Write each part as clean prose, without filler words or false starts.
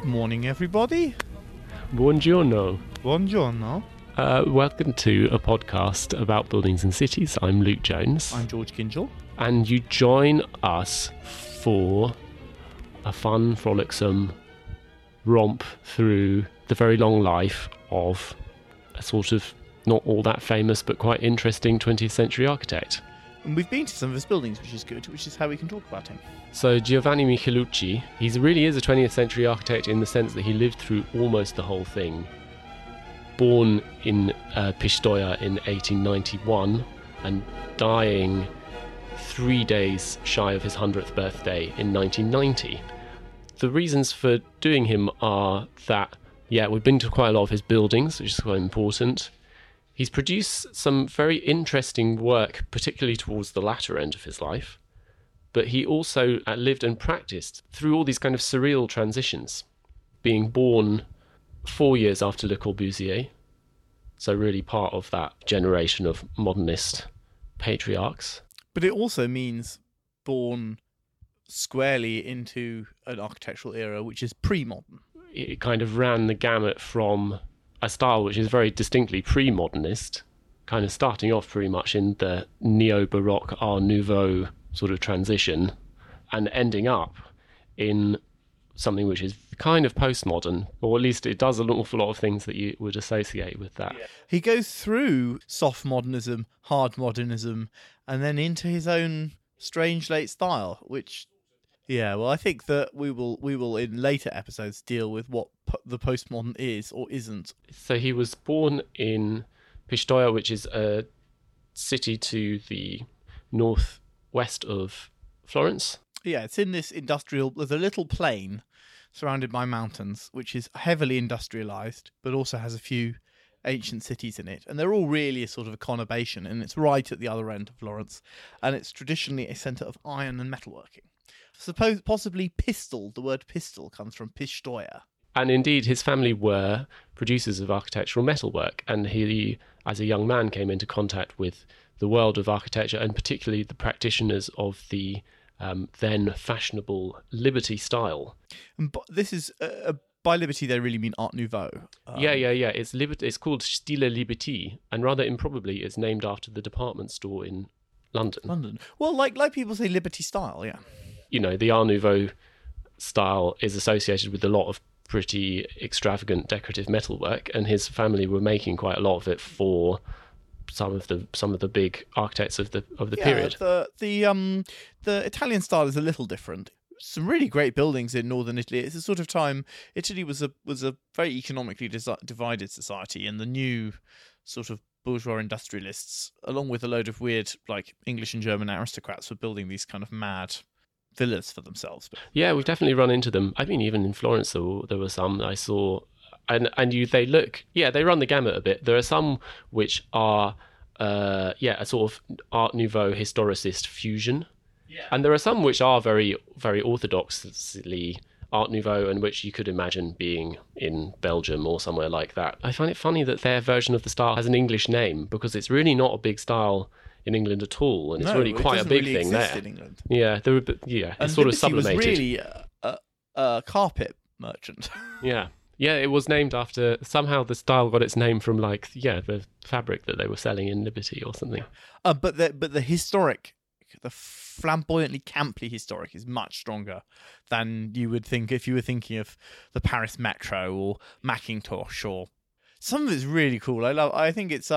morning, everybody. Buongiorno. Buongiorno. Welcome to a podcast about buildings and cities. I'm Luke Jones. I'm George Kinjal. And you join us for a fun, frolicsome romp through the very long life of a sort of not all that famous but quite interesting 20th century architect. And we've been to some of his buildings, which is good, which is how we can talk about him. So Giovanni Michelucci, he really is a 20th century architect in the sense that he lived through almost the whole thing. Born in Pistoia in 1891 and dying 3 days shy of his 100th birthday in 1990. The reasons for doing him are that, we've been to quite a lot of his buildings, which is quite important. He's produced some very interesting work, particularly towards the latter end of his life, but he also lived and practiced through all these kind of surreal transitions, being born 4 years after Le Corbusier, so really part of that generation of modernist patriarchs. But it also means born squarely into an architectural era which is pre-modern. It kind of ran the gamut from a style which is very distinctly pre-modernist, kind of starting off pretty much in the neo-Baroque Art Nouveau sort of transition, and ending up in something which is kind of postmodern, or at least it does an awful lot of things that you would associate with that. Yeah. He goes through soft modernism, hard modernism, and then into his own strange late style, which... Yeah, well, I think that we will in later episodes deal with what the postmodern is or isn't. So he was born in Pistoia, which is a city to the northwest of Florence. Yeah, it's in this industrial... There's a little plain surrounded by mountains, which is heavily industrialised, but also has a few ancient cities in it. And they're all really a sort of a conurbation, and it's right at the other end of Florence. And it's traditionally a centre of iron and metalworking. Suppose possibly pistil. The word pistil comes from Pistoia. And indeed, his family were producers of architectural metalwork, and he, as a young man, came into contact with the world of architecture, and particularly the practitioners of the then fashionable Liberty style. But this is by Liberty, they really mean Art Nouveau. Yeah. It's called Stile Liberty, and rather improbably, it's named after the department store in London. Well, like people say, Liberty style. Yeah. You know, the Art Nouveau style is associated with a lot of pretty extravagant decorative metalwork, and his family were making quite a lot of it for some of the big architects of the period. The Italian style is a little different. Some really great buildings in northern Italy. It's a sort of time Italy was a very economically divided society, and the new sort of bourgeois industrialists, along with a load of weird like English and German aristocrats, were building these kind of mad villas for themselves. Yeah, we've definitely run into them. I mean, even in Florence, there were some I saw, and they run the gamut a bit. There are some which are, a sort of Art Nouveau historicist fusion, and there are some which are very, very orthodoxly Art Nouveau, and which you could imagine being in Belgium or somewhere like that. I find it funny that their version of the style has an English name, because it's really not a big style in England at all, and it's really quite a big really thing there. In England. Yeah, it's and sort Liberty of sublimated. Was really a carpet merchant. Yeah, it was named after, somehow the style got its name from the fabric that they were selling in Liberty or something. But the historic, the flamboyantly camply historic is much stronger than you would think if you were thinking of the Paris Metro or Macintosh, or some of it's really cool. I think it's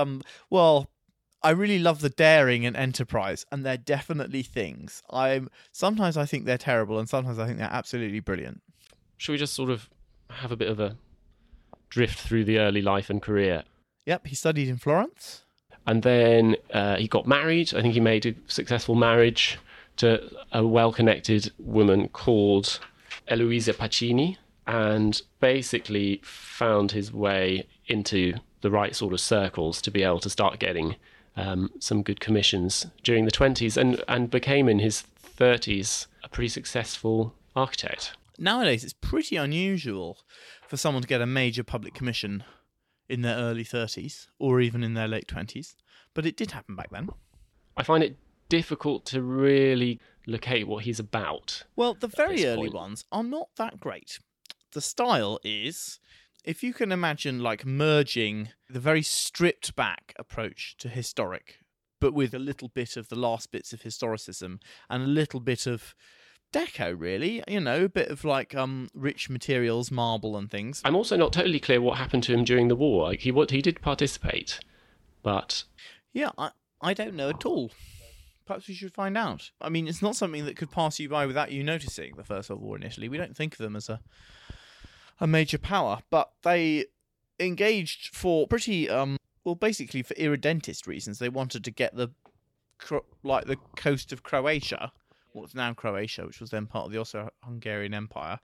I really love the daring and enterprise, and they're definitely things. Sometimes I think they're terrible, and sometimes I think they're absolutely brilliant. Should we just sort of have a bit of a drift through the early life and career? Yep, he studied in Florence. And then he got married. I think he made a successful marriage to a well-connected woman called Eloisa Pacini, and basically found his way into the right sort of circles to be able to start getting some good commissions during the 20s, and became in his 30s a pretty successful architect. Nowadays, it's pretty unusual for someone to get a major public commission in their early 30s or even in their late 20s, but it did happen back then. I find it difficult to really locate what he's about. Well, the very early ones are not that great. The style is, if you can imagine like merging the very stripped back approach to historic, but with a little bit of the last bits of historicism and a little bit of deco, really, a bit of like rich materials, marble and things. I'm also not totally clear what happened to him during the war. Like he did participate, but yeah, I don't know at all. Perhaps we should find out. I mean, it's not something that could pass you by without you noticing. The First World War in Italy, we don't think of them as a major power, but they engaged for pretty basically for irredentist reasons. They wanted to get the coast of Croatia, what's now Croatia, which was then part of the Austro-Hungarian Empire,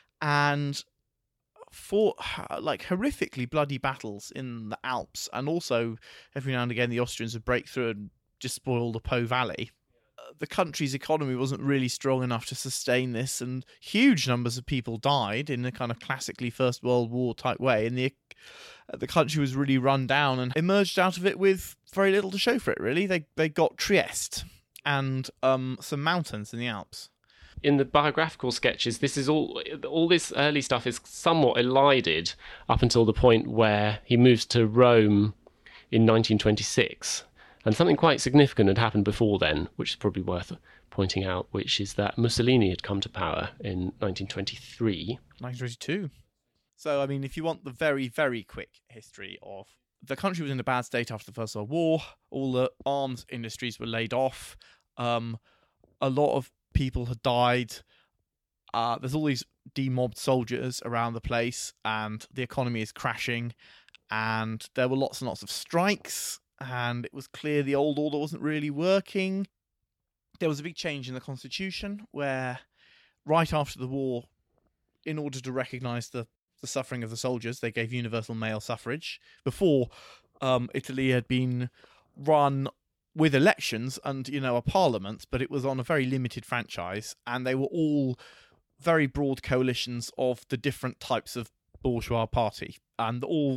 and fought like horrifically bloody battles in the Alps, and also every now and again the Austrians would break through and despoil the Po Valley. The country's economy wasn't really strong enough to sustain this, and huge numbers of people died in a kind of classically First World War type way, and the country was really run down and emerged out of it with very little to show for it, really. They got Trieste and some mountains in the Alps. In the biographical sketches, this is all this early stuff is somewhat elided up until the point where he moves to Rome in 1926. And something quite significant had happened before then, which is probably worth pointing out, which is that Mussolini had come to power in 1923. 1922. So, I mean, if you want the very, very quick history of the country was in a bad state after the First World War, all the arms industries were laid off, a lot of people had died, there's all these demobbed soldiers around the place, and the economy is crashing, and there were lots and lots of strikes, and it was clear the old order wasn't really working. There was a big change in the constitution where, right after the war, in order to recognise the suffering of the soldiers, they gave universal male suffrage. Before, Italy had been run with elections and, a parliament, but it was on a very limited franchise, and they were all very broad coalitions of the different types of bourgeois party, and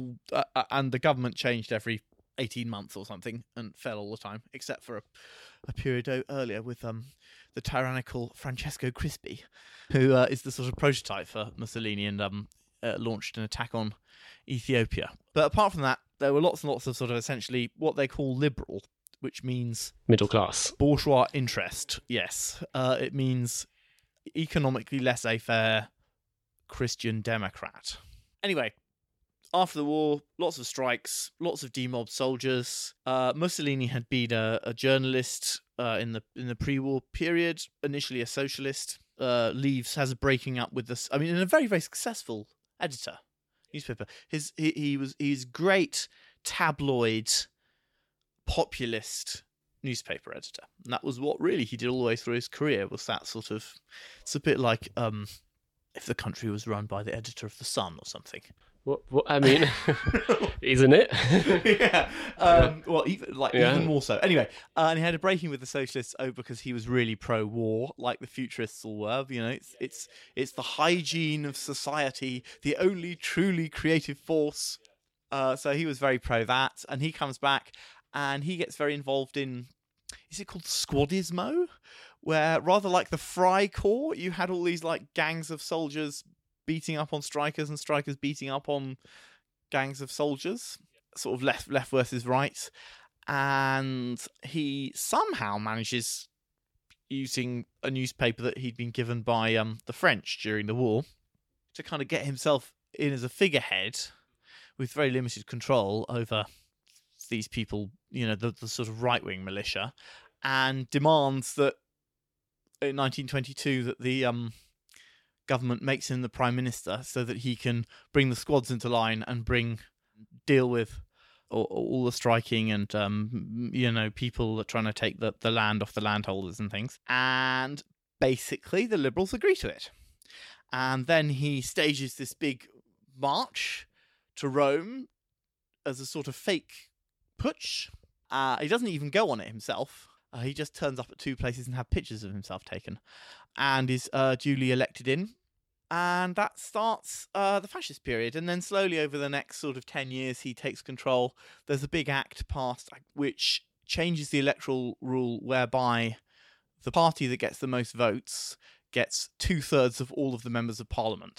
the government changed every 18 months or something and fell all the time, except for a period earlier with the tyrannical Francesco Crispi, who is the sort of prototype for Mussolini, and launched an attack on Ethiopia. But apart from that, there were lots and lots of sort of essentially what they call liberal, which means middle class, bourgeois interest. Yes, it means economically laissez-faire Christian Democrat. Anyway, after the war, lots of strikes, lots of demobbed soldiers. Mussolini had been a journalist in the pre-war period, initially a socialist. Leaves, has a breaking up with this. I mean, in a very, very successful editor newspaper. He's great tabloid, populist newspaper editor, and that was what really he did all the way through his career. Was that sort of? It's a bit like if the country was run by the editor of the Sun or something. What I mean, isn't it? Yeah. Well, even more so. Anyway, and he had a breaking with the socialists because he was really pro-war, like the futurists all were. It's the hygiene of society, the only truly creative force. So he was very pro that, and he comes back and he gets very involved in. Is it called Squadismo? Where rather like the Freikorps, you had all these like gangs of soldiers beating up on strikers and strikers beating up on gangs of soldiers, sort of left versus right. And he somehow manages, using a newspaper that he'd been given by the French during the war, to kind of get himself in as a figurehead with very limited control over these people, the sort of right-wing militia, and demands that in 1922 that the government makes him the prime minister so that he can bring the squads into line and deal with all the striking and people that are trying to take the land off the landholders and things. And basically the Liberals agree to it. And then he stages this big march to Rome as a sort of fake putsch. He doesn't even go on it himself. He just turns up at two places and have pictures of himself taken, and is duly elected in. And that starts the fascist period. And then slowly over the next sort of 10 years, he takes control. There's a big act passed which changes the electoral rule, whereby the party that gets the most votes gets 2/3 of all of the members of parliament.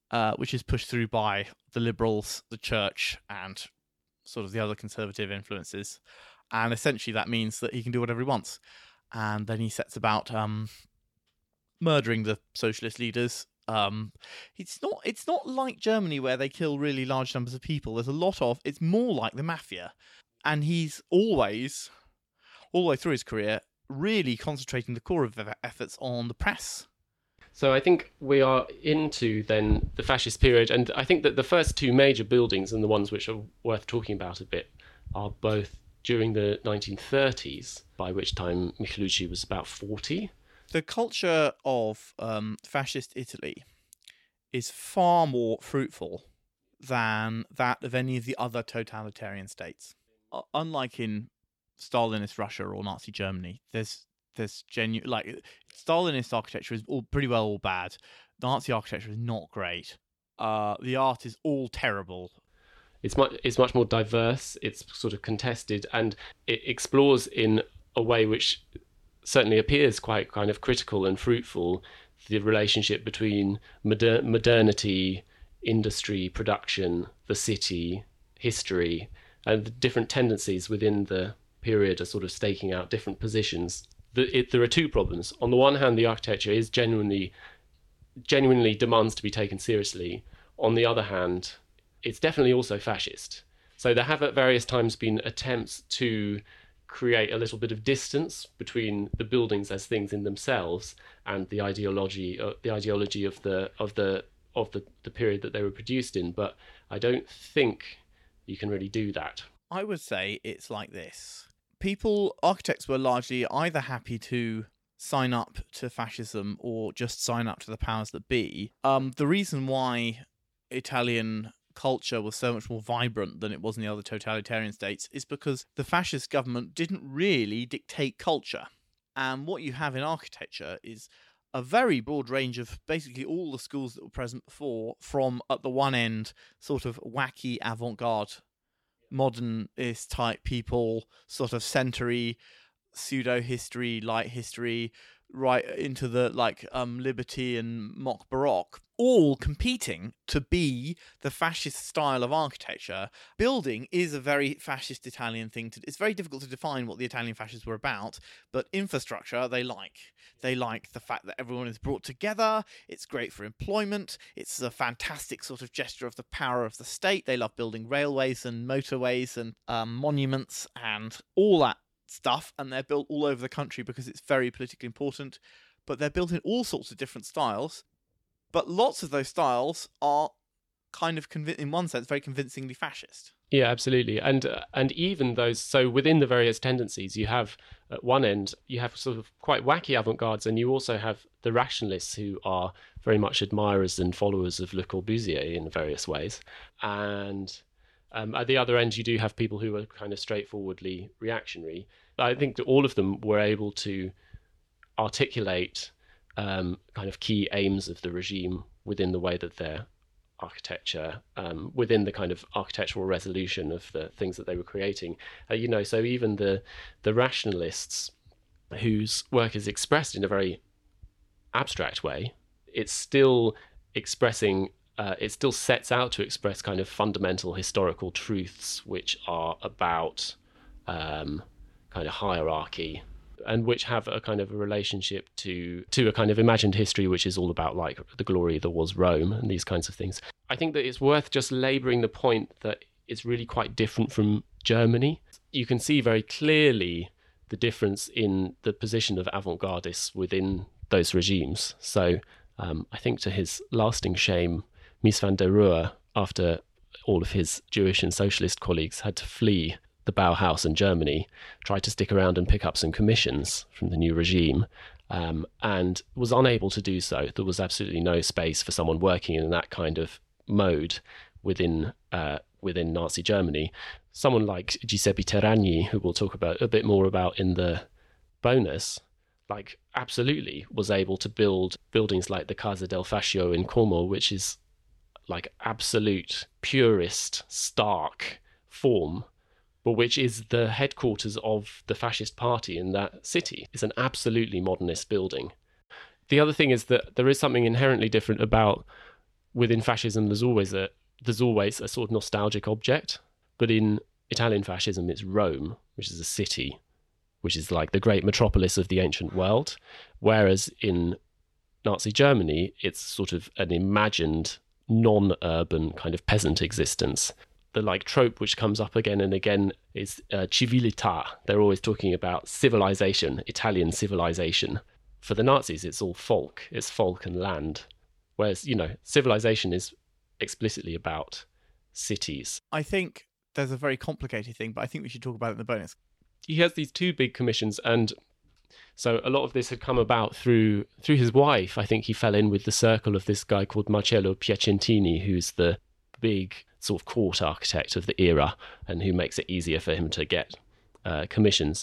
which is pushed through by the liberals, the church, and sort of the other conservative influences. And essentially that means that he can do whatever he wants. And then he sets about murdering the socialist leaders. It's not like Germany where they kill really large numbers of people. It's more like the mafia. And he's always, all the way through his career, really concentrating the core of efforts on the press. So I think we are into then the fascist period, and I think that the first two major buildings, and the ones which are worth talking about a bit, are both during the 1930s, by which time Michelucci was about 40. The culture of fascist Italy is far more fruitful than that of any of the other totalitarian states. Unlike in Stalinist Russia or Nazi Germany, there's genuine, like, Stalinist architecture is all pretty well all bad. Nazi architecture is not great. The art is all terrible. It's much more diverse. It's sort of contested, and it explores in a way which certainly appears quite kind of critical and fruitful the relationship between modernity, industry, production, the city, history, and the different tendencies within the period are sort of staking out different positions. There are two problems. On the one hand, the architecture is genuinely demands to be taken seriously. On the other hand, it's definitely also fascist. So there have at various times been attempts to create a little bit of distance between the buildings as things in themselves and the ideology of the period that they were produced in. But I don't think you can really do that. I would say it's like this. Architects were largely either happy to sign up to fascism or just sign up to the powers that be. The reason why Italian culture was so much more vibrant than it was in the other totalitarian states is because the fascist government didn't really dictate culture. And what you have in architecture is a very broad range of basically all the schools that were present before, from at the one end, sort of wacky avant-garde modernist type people, sort of century, pseudo history, light history, right into the liberty and mock baroque, all competing to be the fascist style of architecture. Building is a very fascist Italian thing. It's very difficult to define what the Italian fascists were about, but infrastructure they like. They like the fact that everyone is brought together. It's great for employment. It's a fantastic sort of gesture of the power of the state. They love building railways and motorways and monuments and all that stuff, and they're built all over the country because it's very politically important. But they're built in all sorts of different styles. But lots of those styles are kind of, in one sense, very convincingly fascist. Yeah, absolutely. And even those, so within the various tendencies, you have at one end, you have sort of quite wacky avant-gardes, and you also have the rationalists who are very much admirers and followers of Le Corbusier in various ways. And at the other end, you do have people who are kind of straightforwardly reactionary. I think that all of them were able to articulate kind of key aims of the regime within the way that their architecture, within the kind of architectural resolution of the things that they were creating. So even the rationalists, whose work is expressed in a very abstract way, it's still expressing, it still sets out to express kind of fundamental historical truths which are about kind of hierarchy, and which have a kind of a relationship to a kind of imagined history which is all about like the glory that was Rome and these kinds of things. I think that it's worth just labouring the point that it's really quite different from Germany. You can see very clearly the difference in the position of avant-gardists within those regimes. So I think to his lasting shame, Mies van der Rohe, after all of his Jewish and socialist colleagues had to flee the Bauhaus in Germany, tried to stick around and pick up some commissions from the new regime, and was unable to do so. There was absolutely no space for someone working in that kind of mode within Nazi Germany. Someone like Giuseppe Terragni, who we'll talk about a bit more about in the bonus, like absolutely was able to build buildings like the Casa del Fascio in Como, which is like absolute purist, stark form, but which is the headquarters of the fascist party in that city. It's an absolutely modernist building. The other thing is that there is something inherently different about within fascism, there's always a sort of nostalgic object, but in Italian fascism, it's Rome, which is a city, which is like the great metropolis of the ancient world, whereas in Nazi Germany, it's sort of an imagined, non-urban kind of peasant existence. The like trope which comes up again and again is civiltà. They're always talking about civilization, Italian civilization. For the Nazis, it's all folk. It's folk and land. Whereas, civilization is explicitly about cities. I think there's a very complicated thing, but I think we should talk about it in the bonus. He has these two big commissions, and so a lot of this had come about through his wife. I think he fell in with the circle of this guy called Marcello Piacentini, who's the big sort of court architect of the era, and who makes it easier for him to get commissions.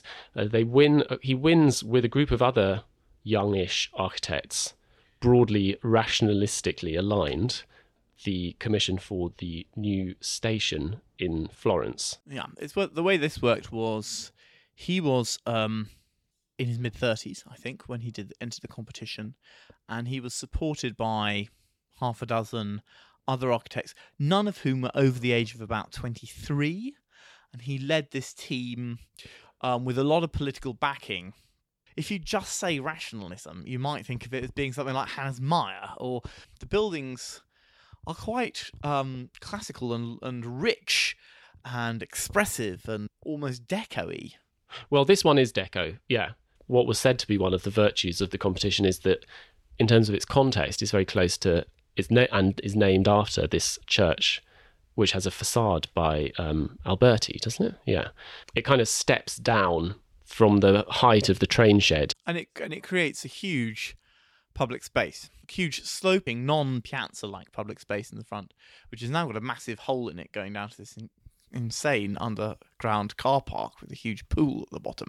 He wins with a group of other youngish architects, broadly rationalistically aligned, the commission for the new station in Florence. Yeah, the way this worked was he was in his mid-30s, I think, when he did enter the competition, and he was supported by half a dozen other architects, none of whom were over the age of about 23, and he led this team with a lot of political backing. If you just say rationalism, you might think of it as being something like Hans Meyer, or the buildings are quite classical and rich and expressive and almost deco-y. Well, this one is deco, yeah. What was said to be one of the virtues of the competition is that, in terms of its context, it's very close to, and is named after this church, which has a facade by Alberti, doesn't it? Yeah. It kind of steps down from the height of the train shed. And it creates a huge public space, huge sloping, non-piazza-like public space in the front, which has now got a massive hole in it going down to this insane underground car park with a huge pool at the bottom,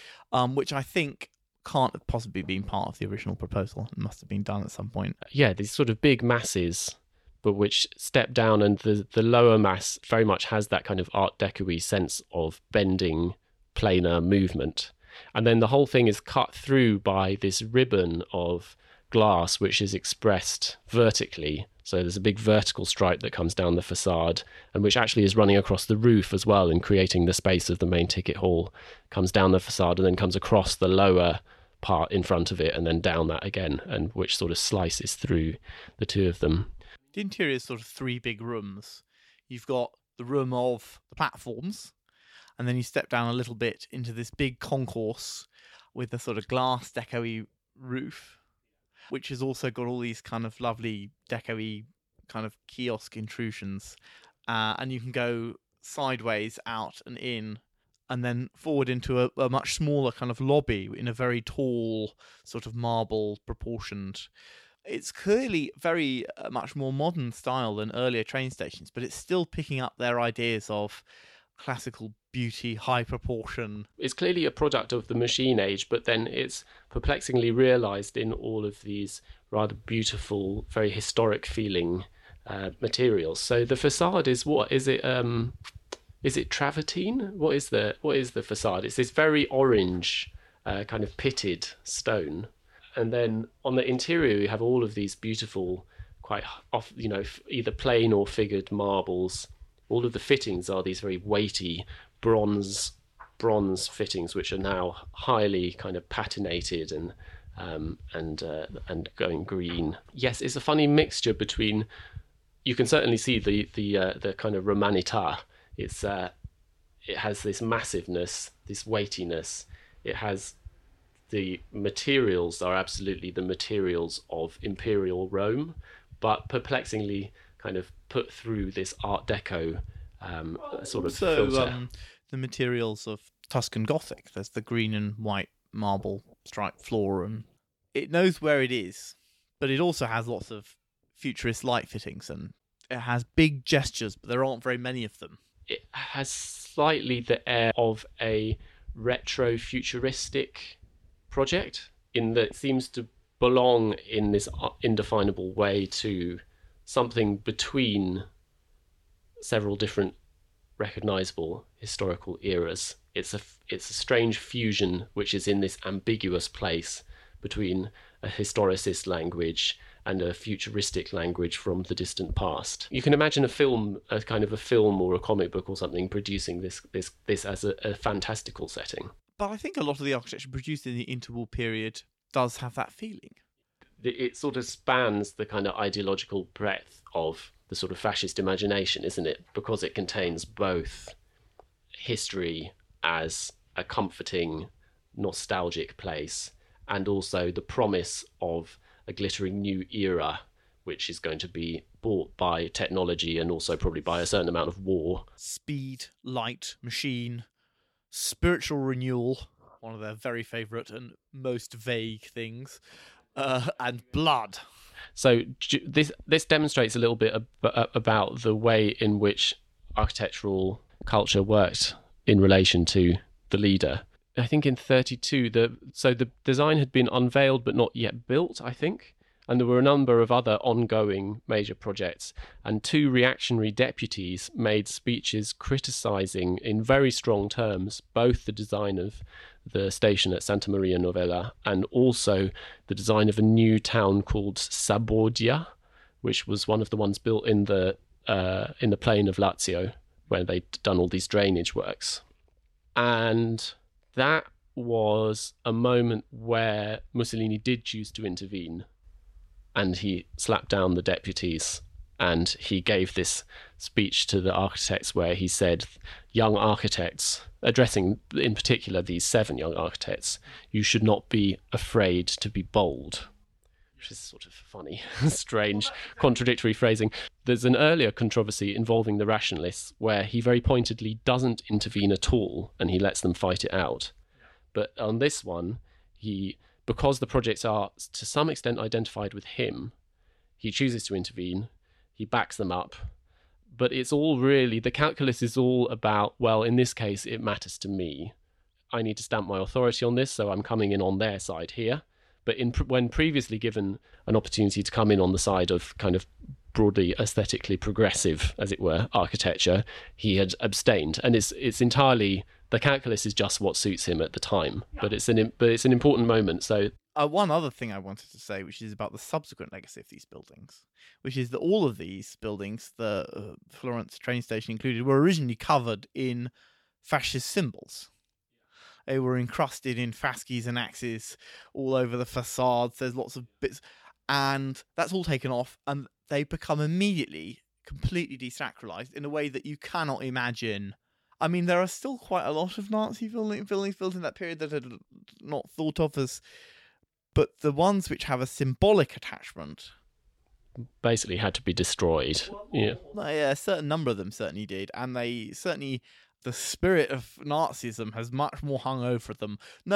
which I think can't have possibly been part of the original proposal. It must have been done at some point. Yeah, these sort of big masses, but which step down, and the lower mass very much has that kind of Art Deco-y sense of bending, planar movement. And then the whole thing is cut through by this ribbon of glass, which is expressed vertically. So there's a big vertical stripe that comes down the facade, and which actually is running across the roof as well, and creating the space of the main ticket hall, comes down the facade and then comes across the lower part in front of it, and then down that again, and which sort of slices through the two of them. The interior is sort of three big rooms. You've got the room of the platforms, and then you step down a little bit into this big concourse with a sort of glass deco-y roof, which has also got all these kind of lovely deco-y kind of kiosk intrusions. And you can go sideways out and in, and then forward into a much smaller kind of lobby in a very tall sort of marble proportioned. It's clearly very much more modern style than earlier train stations, but it's still picking up their ideas of classical beauty, high proportion. It's clearly a product of the machine age, but then it's perplexingly realised in all of these rather beautiful, very historic feeling materials. So the facade is what? Is it travertine? What is the facade? It's this very orange kind of pitted stone. And then on the interior, you have all of these beautiful, quite either plain or figured marbles. All of the fittings are these very weighty bronze fittings, which are now highly kind of patinated and going green. Yes, it's a funny mixture between. You can certainly see the kind of Romanità. It has this massiveness, this weightiness. It has the materials are absolutely the materials of Imperial Rome, but perplexingly kind of put through this Art Deco sort of filter. The materials of Tuscan Gothic. There's the green and white marble striped floor, and it knows where it is, but it also has lots of futurist light fittings, and it has big gestures, but there aren't very many of them. It has slightly the air of a retro-futuristic project, in that it seems to belong in this indefinable way to something between several different recognizable historical eras. It's a strange fusion which is in this ambiguous place between a historicist language and a futuristic language from the distant past. You can imagine a kind of a film or a comic book or something producing this as a fantastical setting. But I think a lot of the architecture produced in the interwar period does have that feeling. It sort of spans the kind of ideological breadth of the sort of fascist imagination, isn't it? Because it contains both history as a comforting, nostalgic place, and also the promise of a glittering new era, which is going to be bought by technology and also probably by a certain amount of war. Speed, light, machine, spiritual renewal, one of their very favourite and most vague things, and blood. So this demonstrates a little bit about the way in which architectural culture worked in relation to the leader. I think in 1932, the design had been unveiled but not yet built, I think. And there were a number of other ongoing major projects. And 2 reactionary deputies made speeches criticising in very strong terms both the design of the station at Santa Maria Novella and also the design of a new town called Sabaudia, which was one of the ones built in the plain of Lazio, where they'd done all these drainage works. And that was a moment where Mussolini did choose to intervene, and he slapped down the deputies, and he gave this speech to the architects where he said, young architects, addressing in particular these 7 young architects, you should not be afraid to be bold. Which is sort of funny, strange, contradictory phrasing. There's an earlier controversy involving the rationalists where he very pointedly doesn't intervene at all and he lets them fight it out. But on this one, because the projects are to some extent identified with him, he chooses to intervene, he backs them up. But it's all really, the calculus is all about, well, in this case, it matters to me. I need to stamp my authority on this, so I'm coming in on their side here. But when previously given an opportunity to come in on the side of kind of broadly aesthetically progressive, as it were, architecture, he had abstained. And it's entirely, the calculus is just what suits him at the time. But it's an important moment. So one other thing I wanted to say, which is about the subsequent legacy of these buildings, which is that all of these buildings, the Florence train station included, were originally covered in fascist symbols. They were encrusted in fasces and axes all over the facades. There's lots of bits, and that's all taken off, and they become immediately completely desacralized in a way that you cannot imagine. I mean, there are still quite a lot of Nazi buildings built in that period that are not thought of as, but the ones which have a symbolic attachment basically had to be destroyed. Yeah, a certain number of them certainly did, and they certainly. The spirit of Nazism has much more hung over them.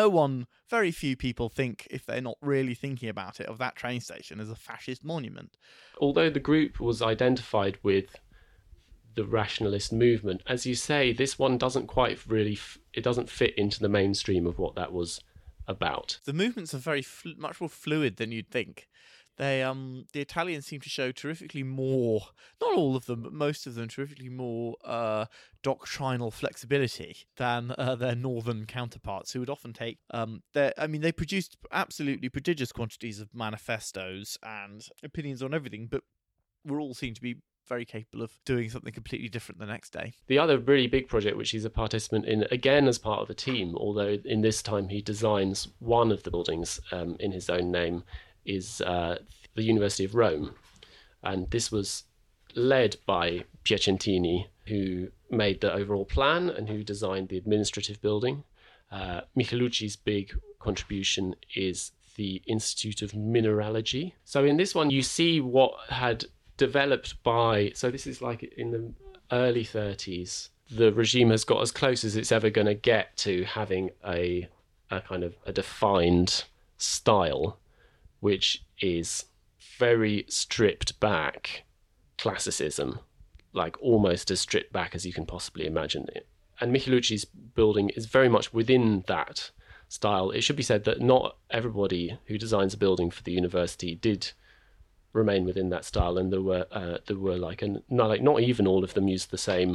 Very few people think, if they're not really thinking about it, of that train station as a fascist monument. Although the group was identified with the rationalist movement, as you say, this one doesn't quite really, it doesn't fit into the mainstream of what that was about. The movements are much more fluid than you'd think. The Italians seem to show terrifically more, not all of them, but most of them, terrifically more doctrinal flexibility than their northern counterparts, who would often take they produced absolutely prodigious quantities of manifestos and opinions on everything, but were all seen to be very capable of doing something completely different the next day. The other really big project, which he's a participant in, again as part of a team, although in this time he designs one of the buildings in his own name, is the University of Rome. And this was led by Piacentini, who made the overall plan and who designed the administrative building. Michelucci's big contribution is the Institute of Mineralogy. So in this one, you see what had developed so this is like in the early 30s. The regime has got as close as it's ever going to get to having a kind of a defined style, which is very stripped back classicism, like almost as stripped back as you can possibly imagine it. And Michelucci's building is very much within that style. It should be said that not everybody who designs a building for the university did remain within that style, and there were not even all of them used the same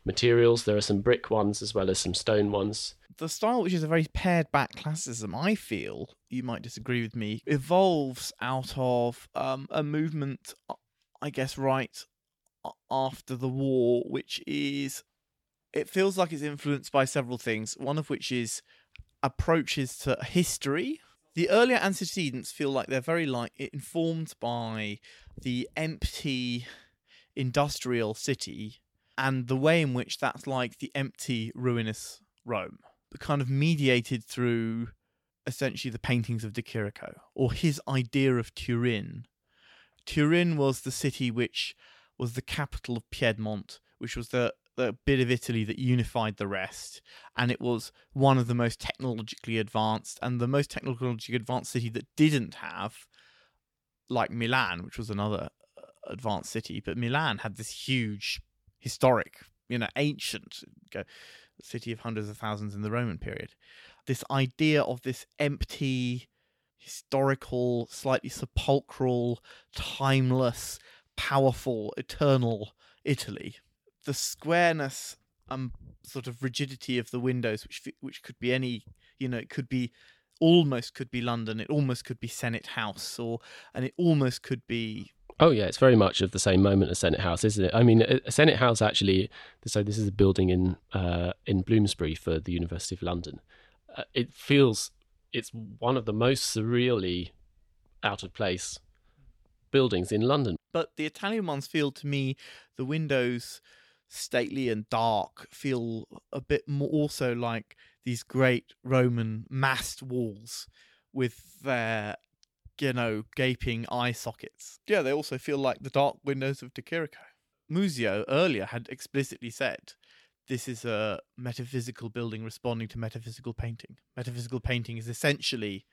materials. There are some brick ones as well as some stone ones. The style, which is a very pared back classicism, I feel, you might disagree with me, evolves out of a movement, I guess, right after the war, which is, it feels like it's influenced by several things, one of which is approaches to history. The earlier antecedents feel like they're very informed by the empty industrial city and the way in which that's like the empty, ruinous Rome, kind of mediated through essentially the paintings of De Chirico, or his idea of Turin. Turin was the city which was the capital of Piedmont, which was the bit of Italy that unified the rest, and it was one of the most technologically advanced, and the most technologically advanced city that didn't have, like Milan, which was another advanced city, but Milan had this huge, historic, ancient city of hundreds of thousands in the Roman period. This idea of this empty, historical, slightly sepulchral, timeless, powerful, eternal Italy. The squareness and sort of rigidity of the windows, which could be any, it could be London, it almost could be Senate House, and it almost could be. Oh yeah, it's very much of the same moment as Senate House, isn't it? I mean, Senate House actually. So this is a building in Bloomsbury for the University of London. It feels it's one of the most surreally out of place buildings in London. But the Italian ones feel to me, the windows, stately and dark, feel a bit more also like these great Roman massed walls with their, gaping eye sockets. Yeah, they also feel like the dark windows of De Chirico. Muzio earlier had explicitly said, this is a metaphysical building responding to metaphysical painting. Metaphysical painting is essentially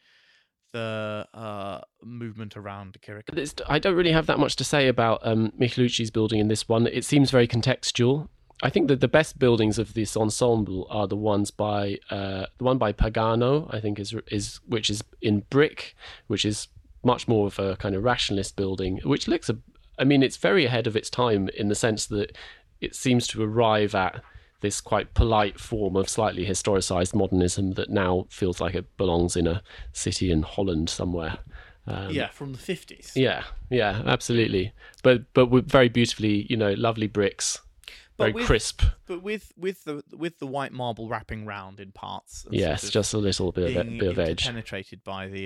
the movement around De Chirico. I don't really have that much to say about Michelucci's building in this one. It seems very contextual. I think that the best buildings of this ensemble are the ones by the one by Pagano, I think is which is in brick, which is much more of a kind of rationalist building, which looks it's very ahead of its time in the sense that it seems to arrive at this quite polite form of slightly historicised modernism that now feels like it belongs in a city in Holland somewhere. From the 50s. Yeah, absolutely. But with very beautifully, lovely bricks. Very crisp, but with the white marble wrapping round in parts. Yes, sort of just a little bit of edge. Penetrated by the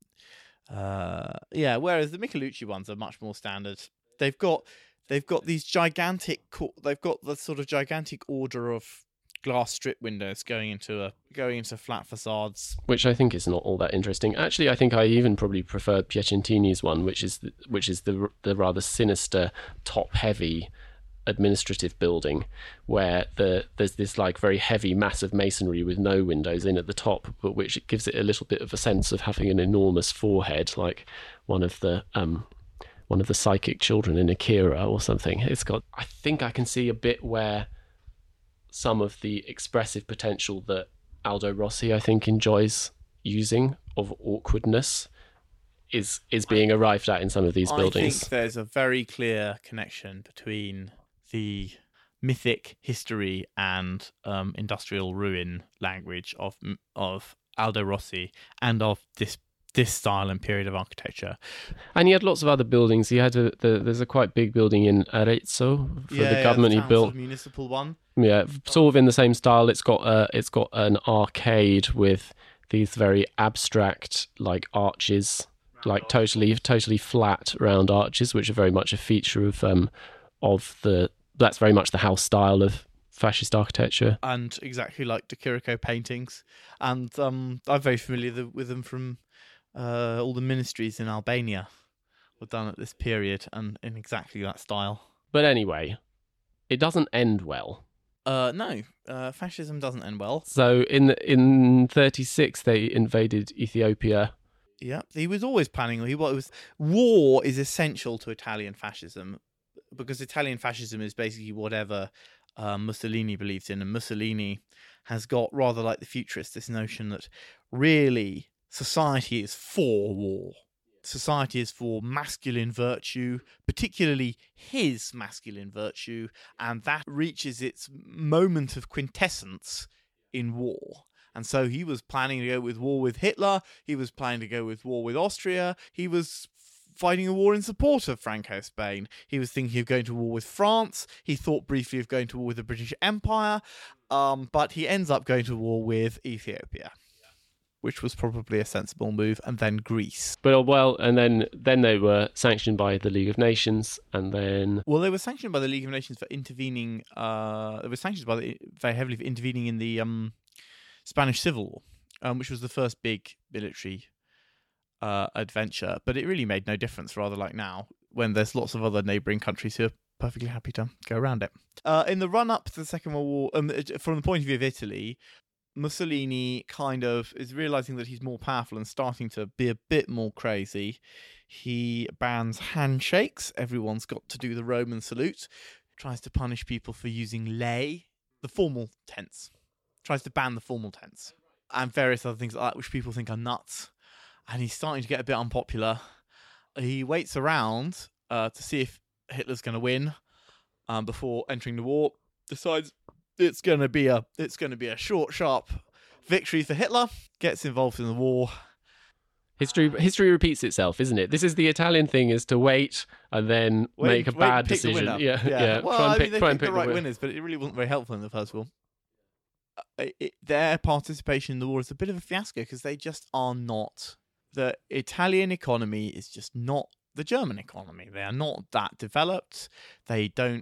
Whereas the Michelucci ones are much more standard. They've got these gigantic. They've got the sort of gigantic order of glass strip windows going into flat facades, which I think is not all that interesting. Actually, I think I even probably prefer Piacentini's one, which is the rather sinister, top heavy administrative building where there's this like very heavy mass of masonry with no windows in at the top, but which gives it a little bit of a sense of having an enormous forehead, like one of the psychic children in Akira or something. It's got, I think I can see a bit where some of the expressive potential that Aldo Rossi I think enjoys using of awkwardness is being arrived at in some of these buildings. I think there's a very clear connection between the mythic history and industrial ruin language of Aldo Rossi and of this style and period of architecture. And he had lots of other buildings. He had there's a quite big building in Arezzo for the government he built. Municipal one. Yeah, sort of in the same style. It's got an arcade with these very abstract like arches, like totally flat round arches, which are very much a feature of that's very much the house style of fascist architecture. And exactly like De Chirico paintings. And I'm very familiar with them from all the ministries in Albania were done at this period and in exactly that style. But anyway, it doesn't end well. No, fascism doesn't end well. So in 36 they invaded Ethiopia. Yeah, he was always planning. War is essential to Italian fascism, because Italian fascism is basically whatever Mussolini believes in, and Mussolini has got, rather like the futurists, this notion that really society is for war. society is for masculine virtue, particularly his masculine virtue, and that reaches its moment of quintessence in war. And so he was planning to go with war with Hitler, he was planning to go with war with Austria, he was fighting a war in support of Franco-Spain, he was thinking of going to war with France, he thought briefly of going to war with the British Empire, but he ends up going to war with Ethiopia, which was probably a sensible move, and then Greece. But and then they were sanctioned by the League of Nations, and then they were sanctioned by the League of Nations for intervening. They were sanctioned very heavily for intervening in the Spanish Civil War, which was the first big military adventure. But it really made no difference. Rather like now, when there's lots of other neighbouring countries who are perfectly happy to go around it. In the run-up to the Second World War, from the point of view of Italy, Mussolini kind of is realising that he's more powerful and starting to be a bit more crazy. He bans handshakes. Everyone's got to do the Roman salute. Tries to punish people for using lei, the formal tense. Tries to ban the formal tense. And various other things like that, which people think are nuts. And he's starting to get a bit unpopular. He waits around to see if Hitler's going to win before entering the war. Decides it's going to be a short, sharp victory for Hitler. Gets involved in the war. History repeats itself, isn't it? This is the Italian thing: is to wait and then make a bad decision. Yeah. Well, they picked the right winners, but it really wasn't very helpful in the First War. Their participation in the war is a bit of a fiasco because they just are not. The Italian economy is just not the German economy. They are not that developed. They don't.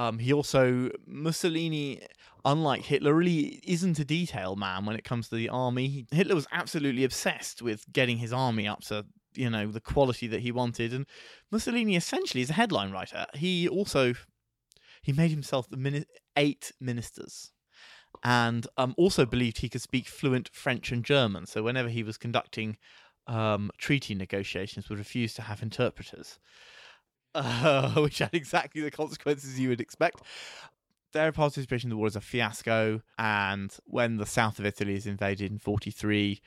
Mussolini, unlike Hitler, really isn't a detail man when it comes to the army. Hitler was absolutely obsessed with getting his army up to, the quality that he wanted. And Mussolini essentially is a headline writer. He made himself 8 ministers and also believed he could speak fluent French and German. So whenever he was conducting treaty negotiations, would refuse to have interpreters. Which had exactly the consequences you would expect. Their participation in the war is a fiasco, and when the south of Italy is invaded in 1943,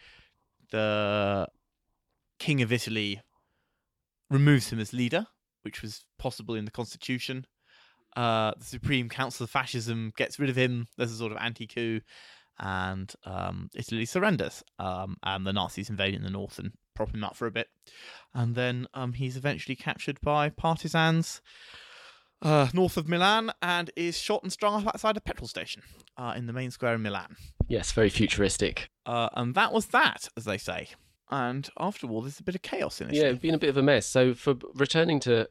the King of Italy removes him as leader, which was possible in the constitution. The Supreme Council of Fascism gets rid of him. There's a sort of anti-coup, and Italy surrenders, and the Nazis invade in the north and prop him up for a bit, and then he's eventually captured by partisans north of Milan and is shot and strung up outside a petrol station in the main square in Milan. Yes, very futuristic. And that was that, as they say. And after all, there's a bit of chaos in it. Yeah, it's been a bit of a mess. So for returning to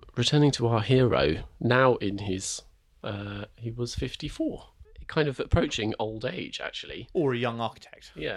our hero, now in his he was 54. Kind of approaching old age, actually, or a young architect. Yeah,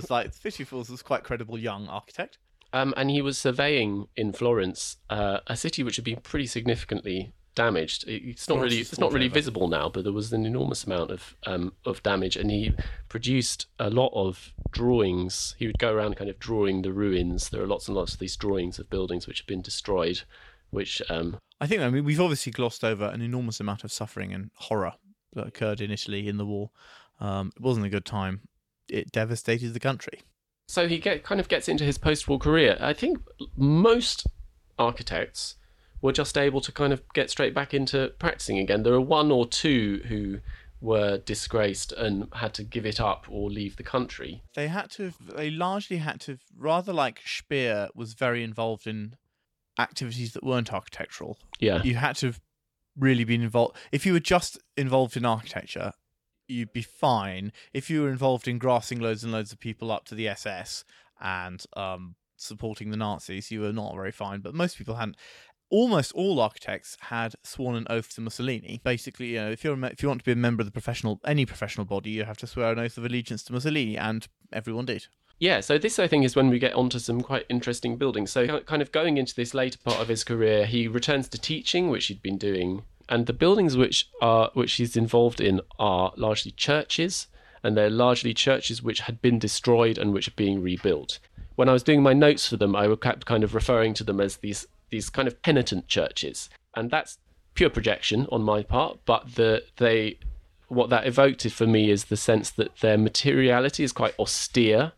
54 was quite credible young architect. And he was surveying in Florence, a city which had been pretty significantly damaged. It's not really visible now, but there was an enormous amount of damage, and he produced a lot of drawings. He would go around kind of drawing the ruins. There are lots and lots of these drawings of buildings which have been destroyed, which I think we've obviously glossed over an enormous amount of suffering and horror that occurred in Italy in the war. It wasn't a good time. It devastated the country. So he gets into his post-war career. I think most architects were just able to kind of get straight back into practicing again. There are one or two who were disgraced and had to give it up or leave the country. They largely had to, rather like Speer was very involved in activities that weren't architectural. Yeah. You had to have really been involved. If you were just involved in architecture, you'd be fine. If you were involved in grassing loads and loads of people up to the SS and supporting the Nazis, you were not very fine. But most people hadn't. Almost all architects had sworn an oath to Mussolini. Basically, if you want to be a member of any professional body, you have to swear an oath of allegiance to Mussolini, and everyone did. Yeah, so this, I think, is when we get onto some quite interesting buildings. So kind of going into this later part of his career, he returns to teaching, which he'd been doing. And the buildings which he's involved in are largely churches, and they're largely churches which had been destroyed and which are being rebuilt. When I was doing my notes for them, I kept kind of referring to them as these kind of penitent churches. And that's pure projection on my part, but what that evoked for me is the sense that their materiality is quite austere.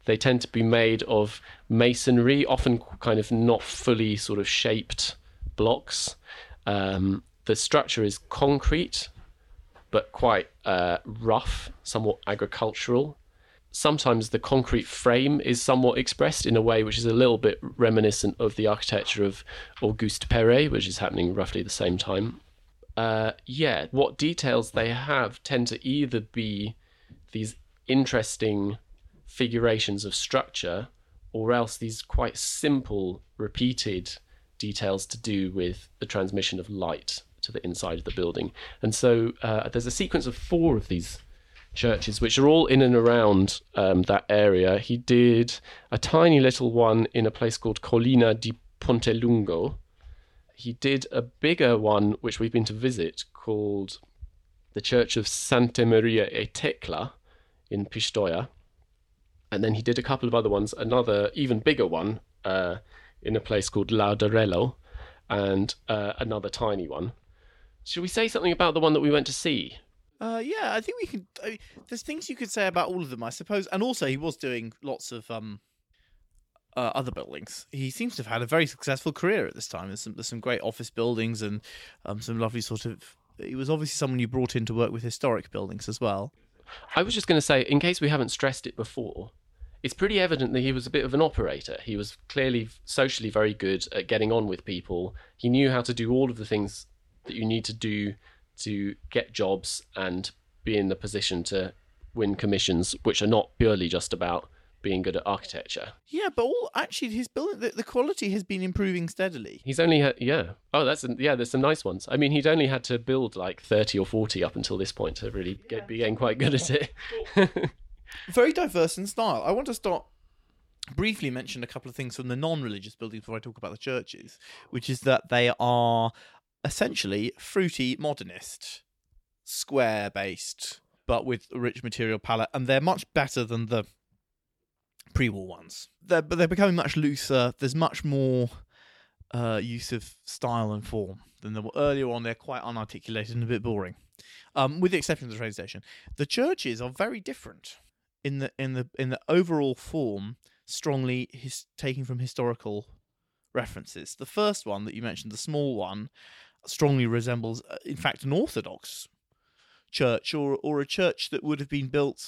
They tend to be made of masonry, often kind of not fully sort of shaped blocks. The structure is concrete, but quite rough, somewhat agricultural. Sometimes the concrete frame is somewhat expressed in a way which is a little bit reminiscent of the architecture of Auguste Perret, which is happening roughly the same time. What details they have tend to either be these interesting figurations of structure, or else these quite simple, repeated details to do with the transmission of light to the inside of the building. And so there's a sequence of 4 of these churches, which are all in and around that area. He did a tiny little one in a place called Collina di Pontelungo. He did a bigger one, which we've been to visit, called the Church of Santa Maria e Tecla in Pistoia. And then he did a couple of other ones, another even bigger one in a place called Laudarello, and another tiny one. Should we say something about the one that we went to see? I think we can. There's things you could say about all of them, I suppose. And also, he was doing lots of other buildings. He seems to have had a very successful career at this time. There's some great office buildings and some lovely sort of. He was obviously someone you brought in to work with historic buildings as well. I was just going to say, in case we haven't stressed it before, it's pretty evident that he was a bit of an operator. He was clearly socially very good at getting on with people. He knew how to do all of the things that you need to do to get jobs and be in the position to win commissions, which are not purely just about being good at architecture. Yeah, but his building, the quality has been improving steadily. He's only had, there's some nice ones. I mean, he'd only had to build like 30 or 40 up until this point to really be getting quite good at it. Very diverse in style. I want to briefly mention a couple of things from the non-religious buildings before I talk about the churches, which is that they are essentially fruity modernist, square-based, but with a rich material palette, and they're much better than the pre-war ones. They're becoming much looser. There's much more use of style and form than there were earlier on. They're quite unarticulated and a bit boring, with the exception of the train station. The churches are very different in the overall form, strongly taking from historical references. The first one that you mentioned, the small one, strongly resembles, in fact, an Orthodox church or a church that would have been built,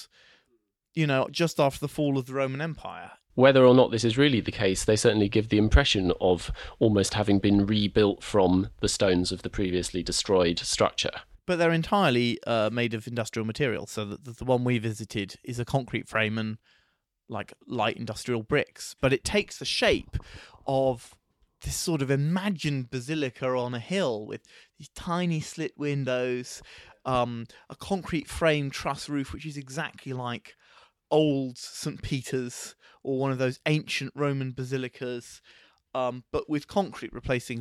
just after the fall of the Roman Empire. Whether or not this is really the case, they certainly give the impression of almost having been rebuilt from the stones of the previously destroyed structure. But they're entirely made of industrial material, so that the one we visited is a concrete frame and like light industrial bricks. But it takes the shape of this sort of imagined basilica on a hill with these tiny slit windows, a concrete frame truss roof, which is exactly like old St. Peter's or one of those ancient Roman basilicas, but with concrete replacing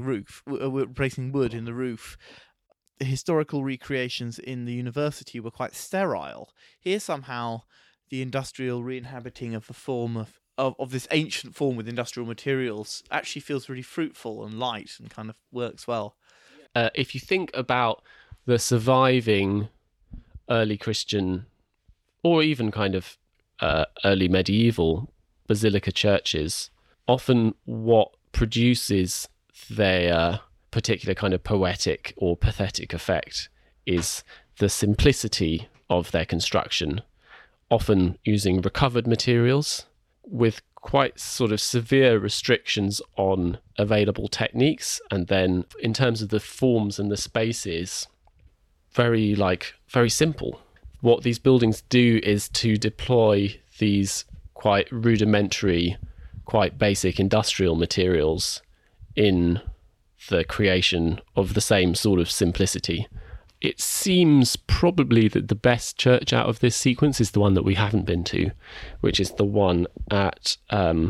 wood in the roof. The historical recreations in the university were quite sterile. Here somehow the industrial re-inhabiting of the form of this ancient form with industrial materials actually feels really fruitful and light and kind of works well. If you think about the surviving early Christian or even kind of early medieval basilica churches, often what produces their particular kind of poetic or pathetic effect is the simplicity of their construction, often using recovered materials with quite sort of severe restrictions on available techniques, and then in terms of the forms and the spaces, very simple. What these buildings do is to deploy these quite rudimentary, quite basic industrial materials in the creation of the same sort of simplicity. It seems probably that the best church out of this sequence is the one that we haven't been to, which is the one at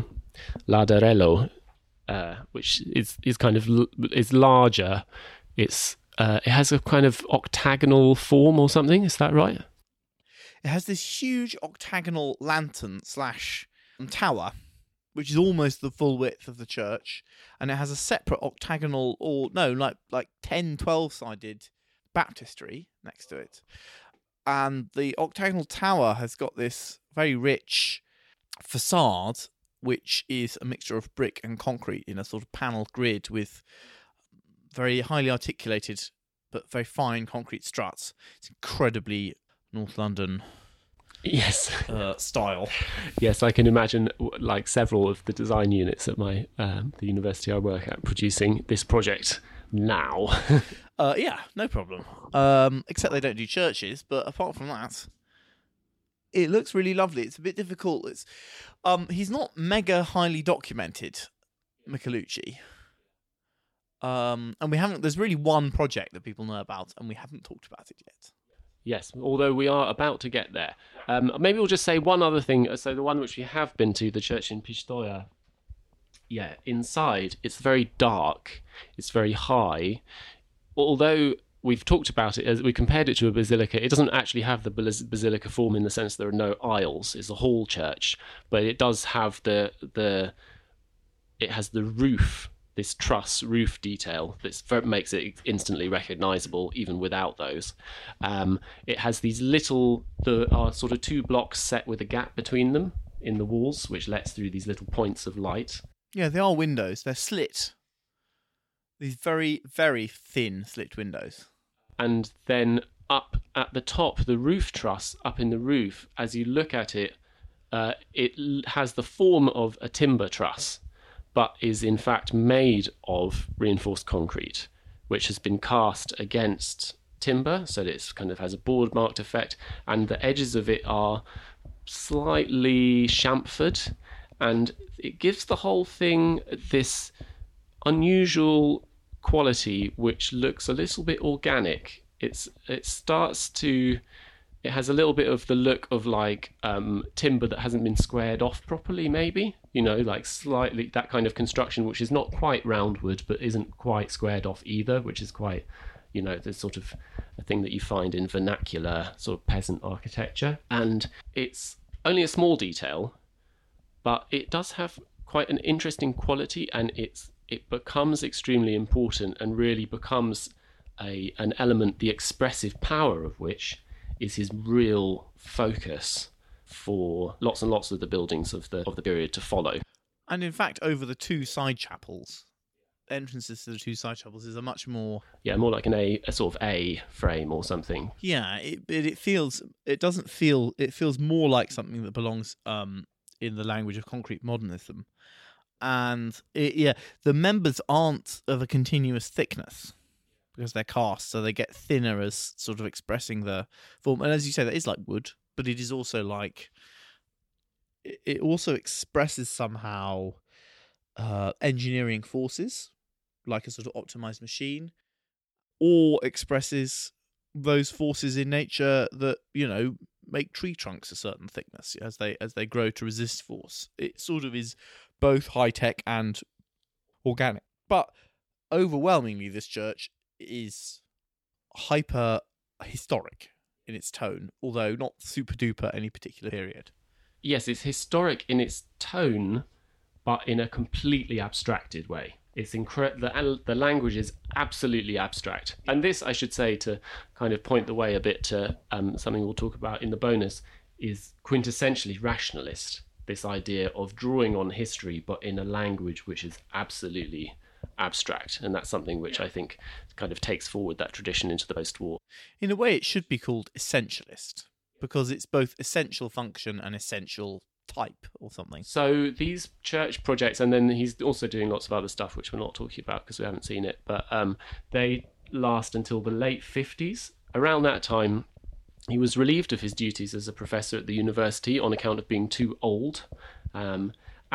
Laudarello, which is kind of is larger. It has a kind of octagonal form or something. Is that right? It has this huge octagonal lantern / tower, which is almost the full width of the church, and it has a separate octagonal, or no, like 10, 12-sided baptistry next to it. And the octagonal tower has got this very rich facade, which is a mixture of brick and concrete in a sort of panel grid with very highly articulated but very fine concrete struts. It's incredibly North London Yes. style. Yes, I can imagine like several of the design units at my the university I work at producing this project now. Yeah, no problem. Except they don't do churches, but apart from that, it looks really lovely. It's a bit difficult. It's he's not mega highly documented, Michelucci. And we haven't. There's really one project that people know about, and we haven't talked about it yet. Yes, although we are about to get there. Maybe we'll just say one other thing. So the one which we have been to, the church in Pistoia, yeah, inside, it's very dark. It's very high. Although we've talked about it, as we compared it to a basilica, it doesn't actually have the basilica form in the sense there are no aisles. It's a hall church, but it does have it has the roof, this truss roof detail that makes it instantly recognisable even without those. It has these are sort of two blocks set with a gap between them in the walls, which lets through these little points of light. Yeah, they are windows. They're slit. These very, very thin slit windows. And then up at the top, the roof truss up in the roof, as you look at it, it has the form of a timber truss, but is in fact made of reinforced concrete, which has been cast against timber, so that it kind of has a board marked effect, and the edges of it are slightly chamfered, and it gives the whole thing this unusual quality which looks a little bit organic. It has a little bit of the look of like timber that hasn't been squared off properly, maybe, like slightly that kind of construction, which is not quite roundwood but isn't quite squared off either, which is quite, the sort of a thing that you find in vernacular sort of peasant architecture. And it's only a small detail, but it does have quite an interesting quality, and it becomes extremely important and really becomes an element, the expressive power of which is his real focus for lots and lots of the buildings of the period to follow. And in fact, over the two side chapels, entrances to the two side chapels is a much more... Yeah, more like a sort of A frame or something. Yeah, it feels more like something that belongs in the language of concrete modernism. And the members aren't of a continuous thickness because they're cast, so they get thinner as sort of expressing the form. And as you say, that is like wood, but it is also like... It also expresses somehow engineering forces, like a sort of optimized machine, or expresses those forces in nature that, make tree trunks a certain thickness as they grow to resist force. It sort of is both high-tech and organic. But overwhelmingly, this church is hyper-historic in its tone, although not super-duper any particular period. Yes, it's historic in its tone, but in a completely abstracted way. It's incredible. The language is absolutely abstract. And this, I should say, to kind of point the way a bit to something we'll talk about in the bonus, is quintessentially rationalist. This idea of drawing on history, but in a language which is absolutely abstract. And that's something which I think kind of takes forward that tradition into the post-war. In a way, it should be called essentialist, because it's both essential function and essential type or something. So these church projects, and then he's also doing lots of other stuff which we're not talking about because we haven't seen it, but they last until the late 50s. Around that time, he was relieved of his duties as a professor at the university on account of being too old, and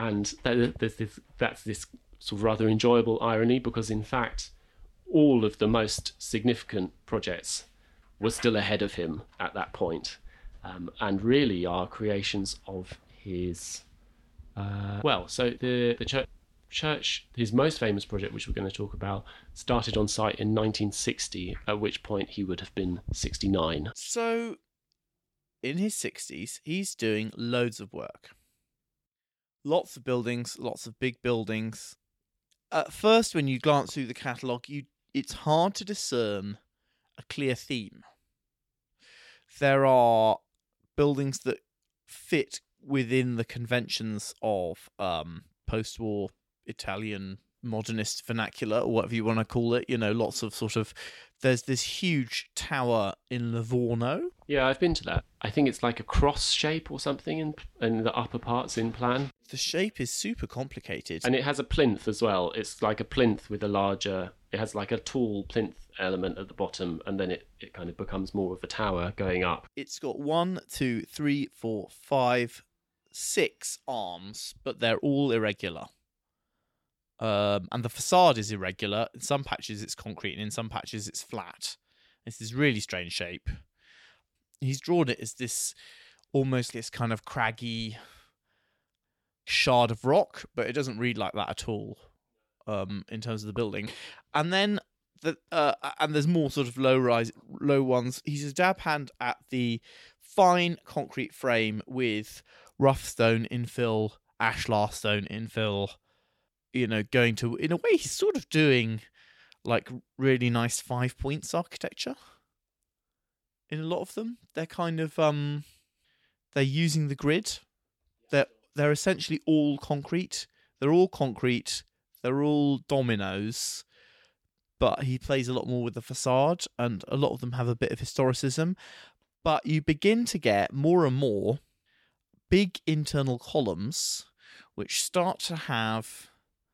that's this sort of rather enjoyable irony, because in fact all of the most significant projects were still ahead of him at that point, and really are creations of his so the church, his most famous project, which we're going to talk about, started on site in 1960, at which point he would have been 69. So in his 60s, he's doing loads of work. Lots of buildings, lots of big buildings. At first, when you glance through the catalogue, it's hard to discern a clear theme. There are buildings that fit within the conventions of post-war Italian modernist vernacular, or whatever you want to call it. Lots of sort of. There's this huge tower in Livorno. Yeah, I've been to that. I think it's like a cross shape or something in the upper parts in plan. The shape is super complicated. And it has a plinth as well. It's like a plinth with it has like a tall plinth element at the bottom, and then it kind of becomes more of a tower going up. It's got 1, 2, 3, 4, 5, 6 arms, but they're all irregular. And the facade is irregular. In some patches it's concrete, and in some patches it's flat. It's this really strange shape. He's drawn it as this almost this kind of craggy shard of rock, but it doesn't read like that at all in terms of the building. And then and there's more sort of low ones. He's a dab hand at the fine concrete frame with rough stone infill, ashlar stone infill. Going to, in a way, he's sort of doing like really nice 5 points architecture. In a lot of them, they're kind of they're using the grid. They're essentially all concrete. They're all concrete. They're all dominoes. But he plays a lot more with the facade, and a lot of them have a bit of historicism. But you begin to get more and more big internal columns, which start to have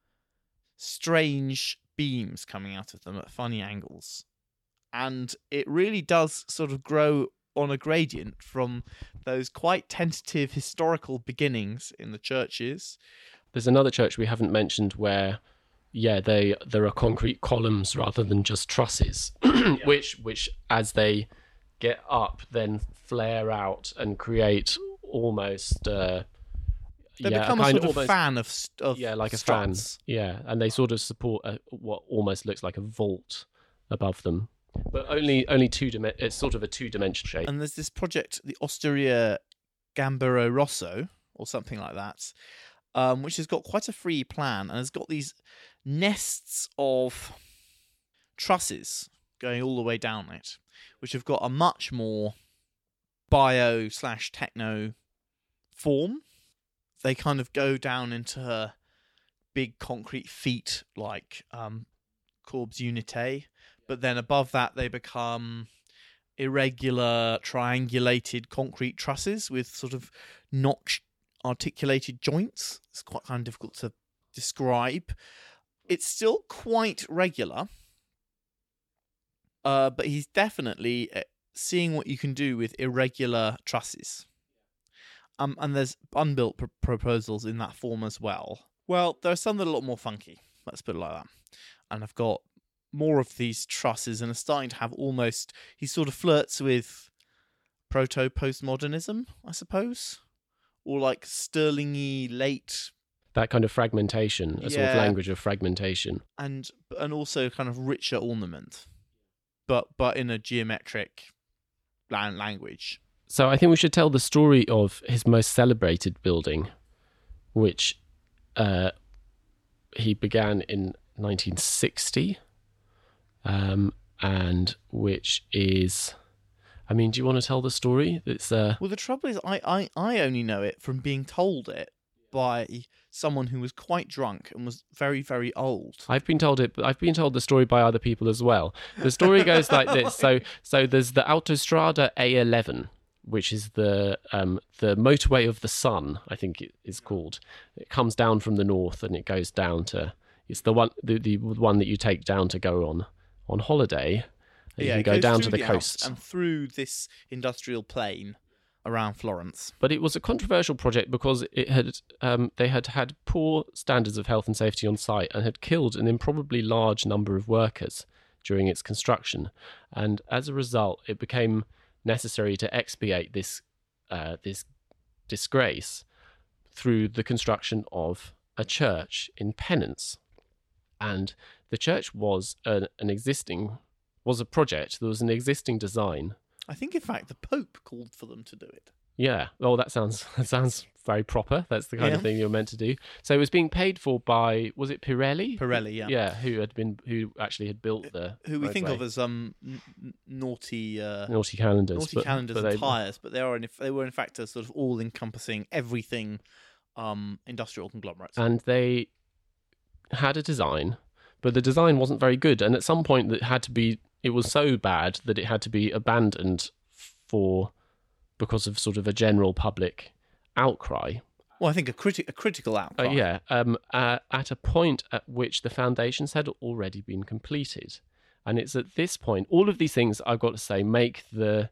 strange beams coming out of them at funny angles. And it really does sort of grow on a gradient from those quite tentative historical beginnings in the churches. There's another church we haven't mentioned where, there are concrete columns rather than just trusses, which as they get up then flare out and create almost... They become a sort of fan of like struts. A fan. Yeah, and they sort of support what almost looks like a vault above them, but only it's sort of a 2-dimensional shape. And there's this project, the Osteria Gambero Rosso, or something like that, which has got quite a free plan and has got these nests of trusses going all the way down it, which have got a much more bio/techno form. They kind of go down into big concrete feet like Corb's Unité, but then above that they become irregular, triangulated concrete trusses with sort of notched, articulated joints. It's quite kind of difficult to describe. It's still quite regular, but he's definitely seeing what you can do with irregular trusses. And there's unbuilt proposals in that form as well. Well, there are some that are a lot more funky, let's put it like that. And I've got more of these trusses and are starting to have almost... He sort of flirts with proto-postmodernism, I suppose. Or like Sterling-y late... That kind of fragmentation, a sort of language of fragmentation. And also kind of richer ornament, but in a geometric language. So I think we should tell the story of his most celebrated building, which he began in 1960, and which is... I mean, do you want to tell the story? It's Well, the trouble is I only know it from being told it by someone who was quite drunk and was very, very old. I've been told the story by other people as well. The story goes like this. So there's the Autostrada A11, which is the motorway of the sun, I think it is called. It comes down from the north and it goes down to... It's the one that you take down to go on holiday. You can go down to the coast. And through this industrial plain around Florence. But it was a controversial project because it had they had poor standards of health and safety on site and had killed an improbably large number of workers during its construction. And as a result, it became necessary to expiate this disgrace through the construction of a church in penance. And the church was a project. There was an existing design. I think, in fact, the Pope called for them to do it. Yeah. Oh, that sounds very proper. That's the kind of thing you're meant to do. So it was being paid for by, was it Pirelli? Pirelli, yeah. Yeah, who actually had built the who we think roadway. of as naughty calendars, and tyres, but they were in fact a sort of all-encompassing everything industrial conglomerates. And they had a design, but the design wasn't very good. And at some point, it was so bad that it had to be abandoned because of sort of a general public outcry. Well, I think a critical outcry. At a point at which the foundations had already been completed. And it's at this point, all of these things, I've got to say, make the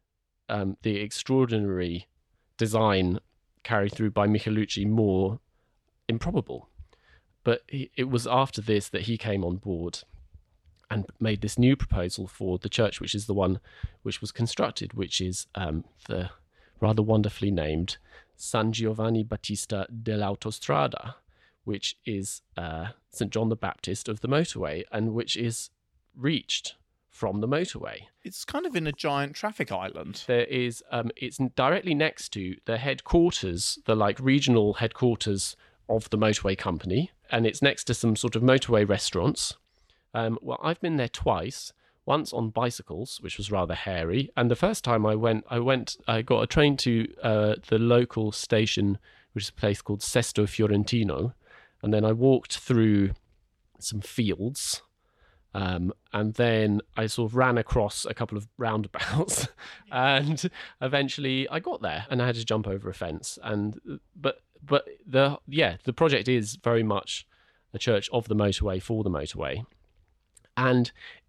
extraordinary design carried through by Michelucci more improbable. But it was after this that he came on board and made this new proposal for the church, which is the one which was constructed, which is the rather wonderfully named San Giovanni Battista dell'Autostrada, which is St. John the Baptist of the motorway, and which is reached from the motorway. It's kind of in a giant traffic island. There is, it's directly next to the headquarters, the regional headquarters of the motorway company, and it's next to some sort of motorway restaurants. Well, I've been there twice. Once on bicycles, which was rather hairy, and the first time I got a train to the local station, which is a place called Sesto Fiorentino, and then I walked through some fields, and then I sort of ran across a couple of roundabouts, and eventually I got there, and I had to jump over a fence. But the project is very much a church of the motorway for the motorway, and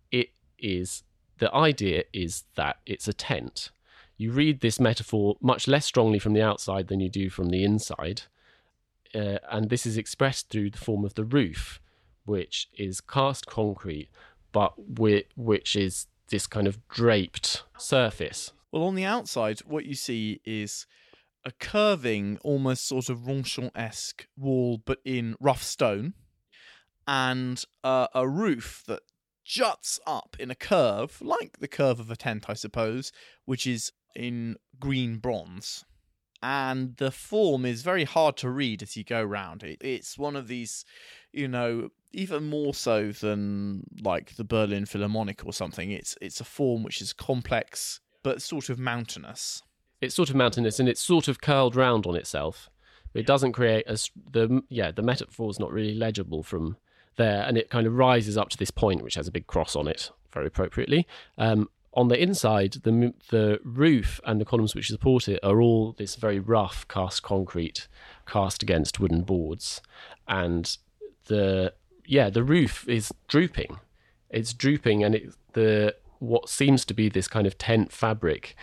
the idea is that it's a tent. You read this metaphor much less strongly from the outside than you do from the inside, and this is expressed through the form of the roof, which is cast concrete, but which is this kind of draped surface. Well, on the outside, what you see is a curving, almost sort of Ronchon-esque wall, but in rough stone, and a roof that juts up in a curve, like the curve of a tent, I suppose, which is in green bronze. And the form is very hard to read as you go round it. It's one of these, even more so than like the Berlin Philharmonic or something. It's a form which is complex, but sort of mountainous. It's sort of mountainous, and it's sort of curled round on itself. It doesn't create the metaphor is not really legible from there, and it kind of rises up to this point, which has a big cross on it, very appropriately. On the inside, the roof and the columns which support it are all this very rough cast concrete, cast against wooden boards, and the roof is drooping. It's drooping, and what seems to be this kind of tent fabric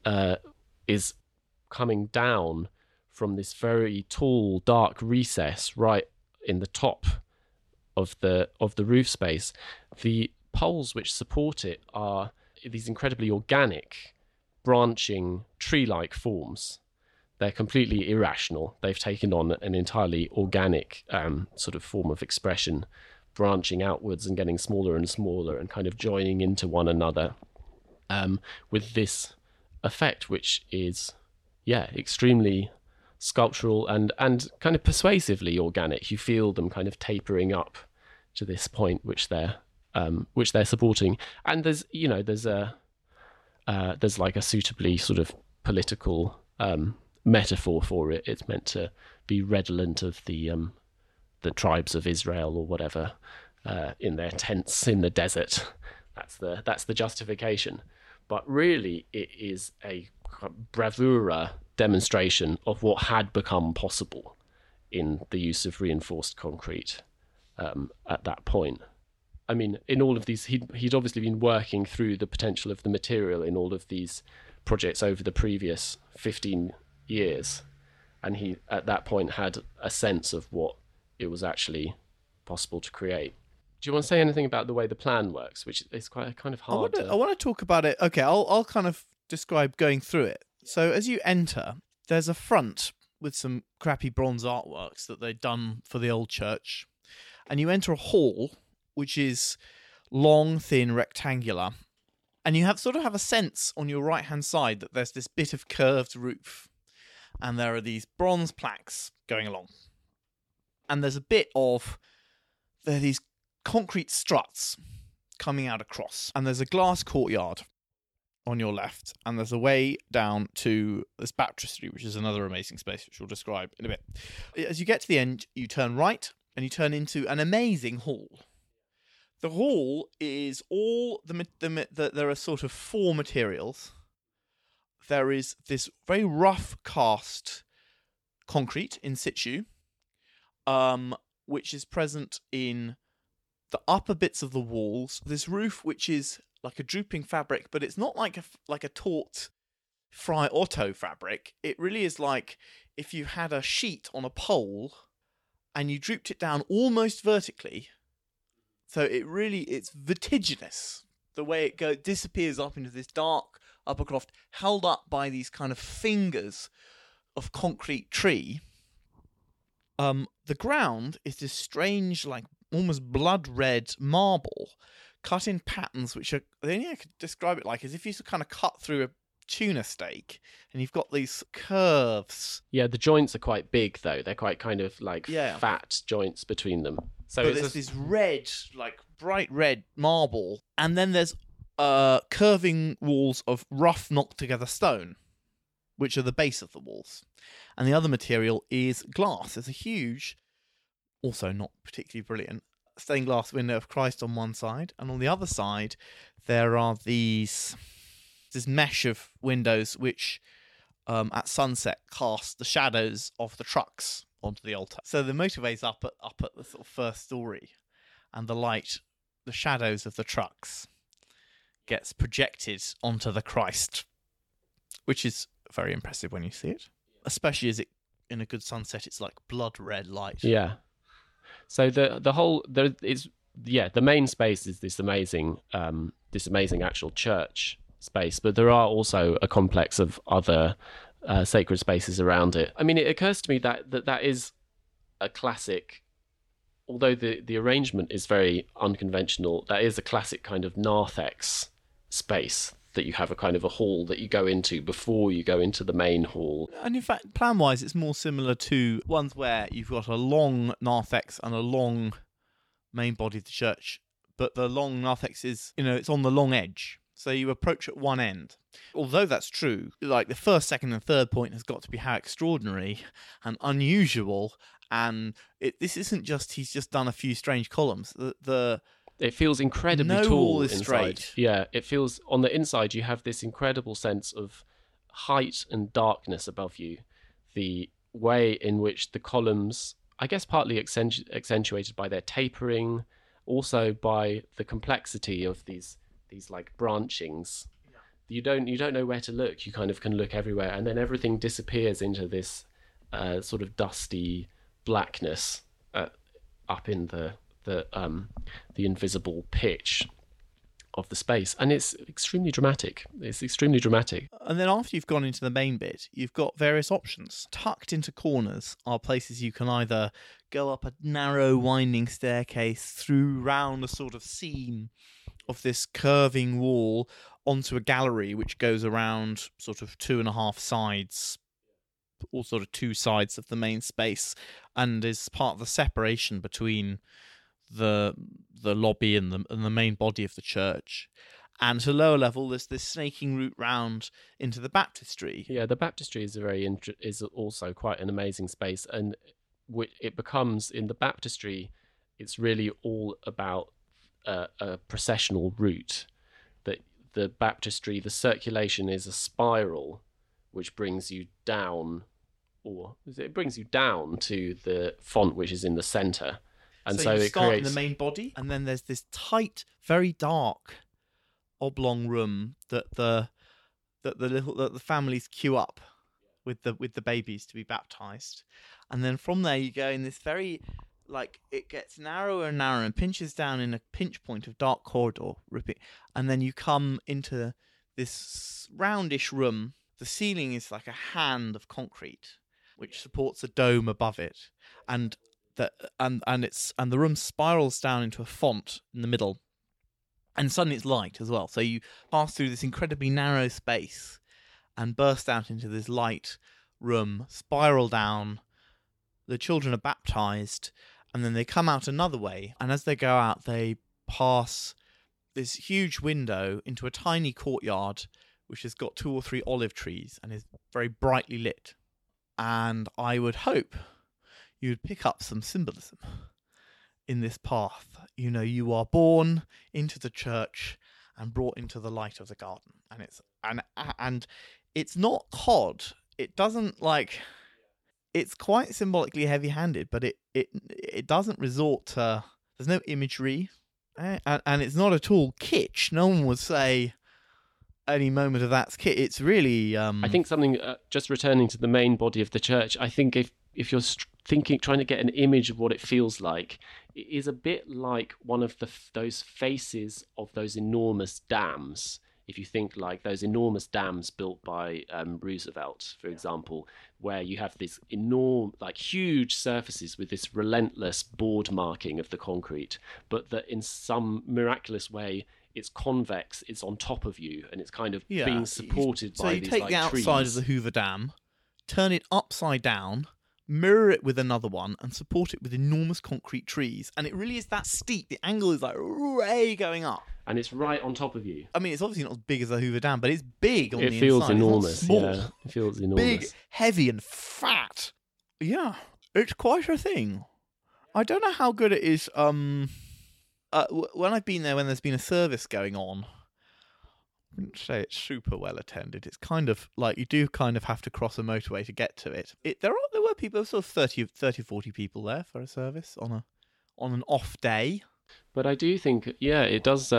is coming down from this very tall, dark recess right in the top of the roof space. The poles which support it are these incredibly organic, branching, tree-like forms. They're completely irrational. They've taken on an entirely organic sort of form of expression, branching outwards and getting smaller and smaller and kind of joining into one another, with this effect which is, extremely sculptural and kind of persuasively organic. You feel them kind of tapering up to this point which they're supporting, and there's like a suitably sort of political metaphor for it. It's meant to be redolent of the tribes of Israel or whatever in their tents in the desert. That's the justification, but really it is a bravura demonstration of what had become possible in the use of reinforced concrete at that point. I mean, in all of these, he'd obviously been working through the potential of the material in all of these projects over the previous 15 years, and he at that point had a sense of what it was actually possible to create. Do you want to say anything about the way the plan works, which is quite kind of hard? I want to talk about it. Okay, I'll kind of describe going through it. So as you enter, there's a front with some crappy bronze artworks that they'd done for the old church, and you enter a hall which is long, thin, rectangular, And you have a sense on your right-hand side that there's this bit of curved roof, and there are these bronze plaques going along. And there are these concrete struts coming out across, and there's a glass courtyard on your left, and there's a way down to this baptistry, which is another amazing space, which we'll describe in a bit. As you get to the end, you turn right, and you turn into an amazing hall. The hall is all there are sort of four materials. There is this very rough cast concrete in situ, which is present in the upper bits of the walls. This roof, which is like a drooping fabric, but it's not like a taut Fry Otto fabric. It really is like if you had a sheet on a pole and you drooped it down almost vertically. So it's vertiginous. The way it disappears up into this dark upper croft, held up by these kind of fingers of concrete tree. The ground is this strange, like almost blood red marble, cut in patterns which are, the only way I could describe it like is if you kind of cut through a tuna steak and you've got these curves. Yeah, the joints are quite big though. They're quite kind of like fat joints between them. So there's this red, like bright red marble, and then there's curving walls of rough knocked together stone, which are the base of the walls. And the other material is glass. There's a huge, also not particularly brilliant, stained glass window of Christ on one side, and on the other side there are this mesh of windows which at sunset cast the shadows of the trucks onto the altar. So the motorway's up at the sort of first story, and the shadows of the trucks gets projected onto the Christ, which is very impressive when you see it, especially as it in a good sunset it's like blood red light. Yeah. So the main space is this amazing actual church space, but there are also a complex of other sacred spaces around it. I mean, it occurs to me that is a classic, although the arrangement is very unconventional, that is a classic kind of narthex space, that you have a kind of a hall that you go into before you go into the main hall. And in fact, plan-wise, it's more similar to ones where you've got a long narthex and a long main body of the church, but the long narthex is, it's on the long edge. So you approach at one end. Although that's true, like the first, second, and third point has got to be how extraordinary and unusual. And this isn't just he's just done a few strange columns. It feels incredibly no tall wall is inside. Straight. Yeah, it feels on the inside you have this incredible sense of height and darkness above you. The way in which the columns, I guess partly accentuated by their tapering, also by the complexity of these like branchings. You don't know where to look. You kind of can look everywhere, and then everything disappears into this sort of dusty blackness up in the invisible pitch of the space, and it's extremely dramatic. And then after you've gone into the main bit, you've got various options. Tucked into corners are places you can either go up a narrow winding staircase through round a sort of seam of this curving wall onto a gallery which goes around sort of 2.5 sides, or sort of 2 sides of the main space, and is part of the separation between the lobby and the main body of the church. And to lower level, there's this snaking route round into the baptistry. Yeah, the baptistry is also quite an amazing space, and it becomes, in the baptistry, it's really all about a processional route. That the baptistry, the circulation is a spiral, which brings you down, to the font which is in the centre. And so you it start creates in the main body, and then there's this tight, very dark, oblong room that the families queue up with the babies to be baptized, and then from there you go in this very, like, it gets narrower and narrower and pinches down in a pinch point of dark corridor, and then you come into this roundish room. The ceiling is like a hand of concrete, which supports a dome above it, and the room spirals down into a font in the middle, And suddenly it's light as well. So you pass through this incredibly narrow space and burst out into this light room, spiral down. The children are baptized, and then they come out another way. And as they go out, they pass this huge window into a tiny courtyard, which has got 2 or 3 olive trees and is very brightly lit. And I would hope you'd pick up some symbolism in this path. You know, you are born into the church and brought into the light of the garden. And it's not cod. It doesn't like... It's quite symbolically heavy-handed, but it doesn't resort to... There's no imagery, and it's not at all kitsch. No one would say any moment of that's kitsch. It's really... I think something, just returning to the main body of the church, I think if you're trying to get an image of what it feels like, it is a bit like one of those faces of those enormous dams. If you think like those enormous dams built by Roosevelt, for example, where you have this enormous, like huge surfaces with this relentless board marking of the concrete, but that in some miraculous way it's convex, it's on top of you, and it's kind of being supported by these like trees. So you take the outside of the Hoover Dam, turn it upside down, mirror it with another one, and support it with enormous concrete trees. And it really is that steep. The angle is like way going up. And it's right on top of you. I mean, it's obviously not as big as the Hoover Dam, but it's big on the inside. It feels enormous. It's not small. Yeah, it feels enormous. Big, heavy, and fat. Yeah, it's quite a thing. I don't know how good it is. When I've been there, when there's been a service going on, I wouldn't say it's super well attended. It's kind of like you do kind of have to cross a motorway to get to it. There were people, sort of 30, 40 people there for a service on an off day. But I do think, yeah, it does.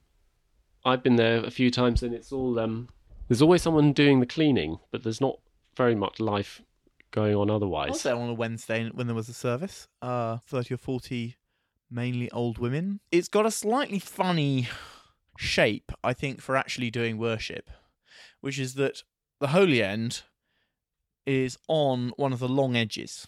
I've been there a few times, and it's all. There's always someone doing the cleaning, but there's not very much life going on otherwise. I was there on a Wednesday when there was a service. 30 or 40, mainly old women. It's got a slightly funny shape, I think, for actually doing worship, which is that the holy end is on one of the long edges,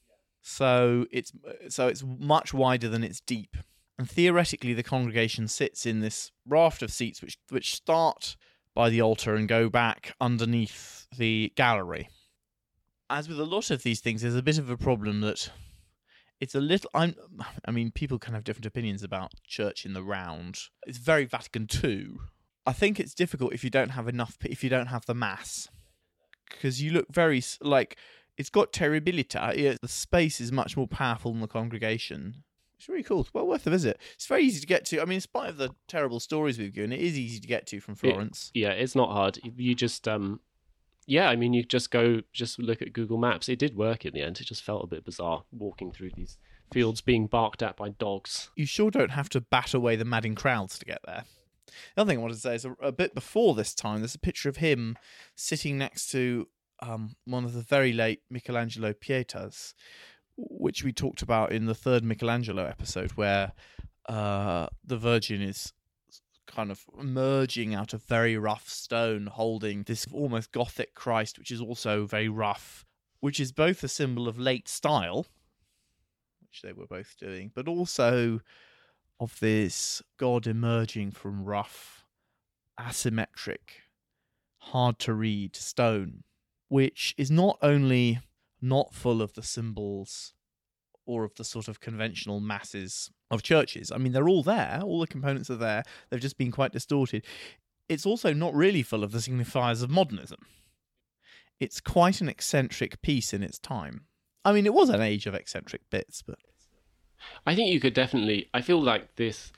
so it's much wider than it's deep. And theoretically, the congregation sits in this raft of seats which start by the altar and go back underneath the gallery. As with a lot of these things, there's a bit of a problem that it's a little... I mean, people can have different opinions about church in the round. It's very Vatican II. I think it's difficult if you don't have the mass. Because you look very... like, it's got terribilità. The space is much more powerful than the congregation. It's really cool. It's well worth a visit. It's very easy to get to. I mean, in spite of the terrible stories we've given, it is easy to get to from Florence. It's not hard. You just, you just look at Google Maps. It did work in the end. It just felt a bit bizarre walking through these fields being barked at by dogs. You sure don't have to bat away the madding crowds to get there. The other thing I wanted to say is a bit before this time, there's a picture of him sitting next to one of the very late Michelangelo Pietas, which we talked about in the third Michelangelo episode, where the Virgin is kind of emerging out of very rough stone, holding this almost Gothic Christ, which is also very rough, which is both a symbol of late style, which they were both doing, but also of this God emerging from rough, asymmetric, hard to read stone, which is not only not full of the symbols or of the sort of conventional masses of churches. I mean, they're all there. All the components are there. They've just been quite distorted. It's also not really full of the signifiers of modernism. It's quite an eccentric piece in its time. I mean, it was an age of eccentric bits, but... I think you could definitely... I feel like this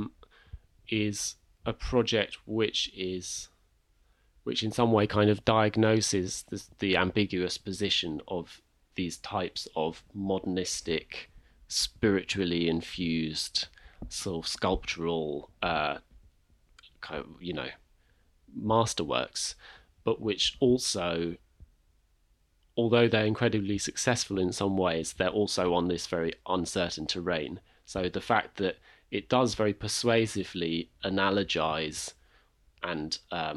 is a project which in some way kind of diagnoses the ambiguous position of these types of modernistic, spiritually infused, sort of sculptural, kind of, masterworks, but which also, although they're incredibly successful in some ways, they're also on this very uncertain terrain. So the fact that it does very persuasively analogize and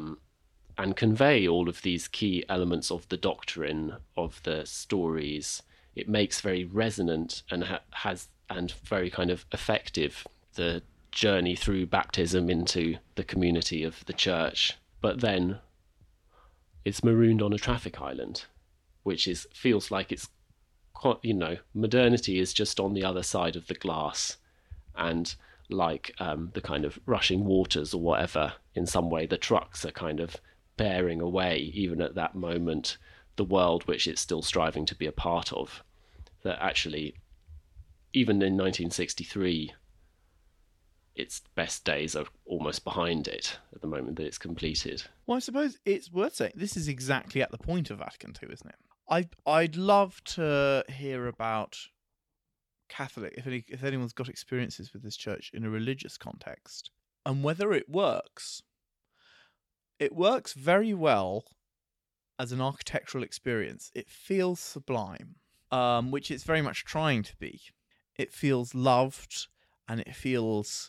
convey all of these key elements of the doctrine, of the stories, it makes very resonant and has very kind of effective the journey through baptism into the community of the church, but then it's marooned on a traffic island, which feels like it's quite, modernity is just on the other side of the glass, and like the kind of rushing waters or whatever, in some way the trucks are kind of bearing away, even at that moment, the world which it's still striving to be a part of. That actually, even in 1963, its best days are almost behind it at the moment that it's completed. Well, I suppose it's worth saying this is exactly at the point of Vatican II, isn't it? I'd love to hear about Catholic, if anyone's got experiences with this church in a religious context, and whether it works. It works very well as an architectural experience. It feels sublime, which it's very much trying to be. It feels loved, and it feels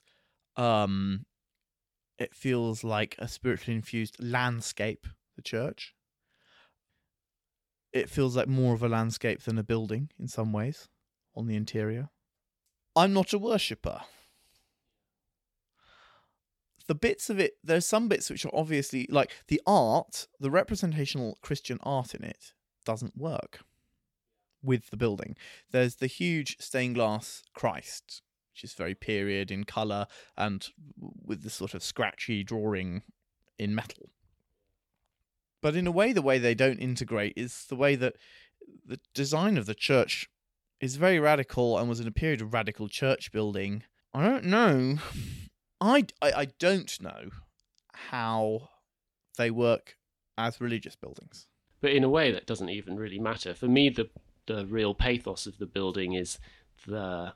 like a spiritually infused landscape, the church. It feels like more of a landscape than a building in some ways on the interior. I'm not a worshipper. The bits of it, there's some bits which are obviously, like the art, the representational Christian art in it doesn't work with the building. There's the huge stained glass Christ, which is very period in colour and with this sort of scratchy drawing in metal. But in a way, the way they don't integrate is the way that the design of the church is very radical and was in a period of radical church building. I don't know. I don't know how they work as religious buildings. But in a way, that doesn't even really matter. For me, the real pathos of the building is the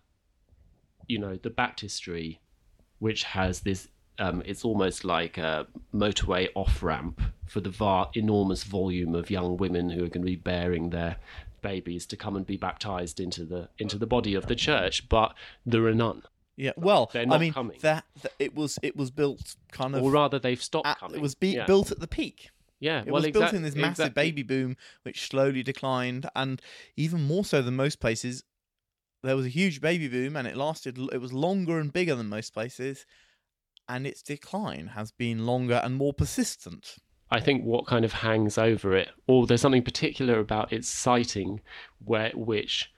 baptistry, which has this, it's almost like a motorway off-ramp for the enormous volume of young women who are going to be bearing their babies to come and be baptized into the body of the church, but there are none. Yeah, well, they're not coming. That it was built kind of, or rather, they've stopped coming. It was built at the peak. Yeah, it was built in this massive baby boom, which slowly declined, and even more so than most places, there was a huge baby boom, and it was longer and bigger than most places, and its decline has been longer and more persistent. I think what kind of hangs over it, or there's something particular about its siting, which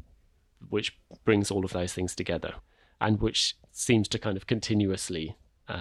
brings all of those things together, and which seems to kind of continuously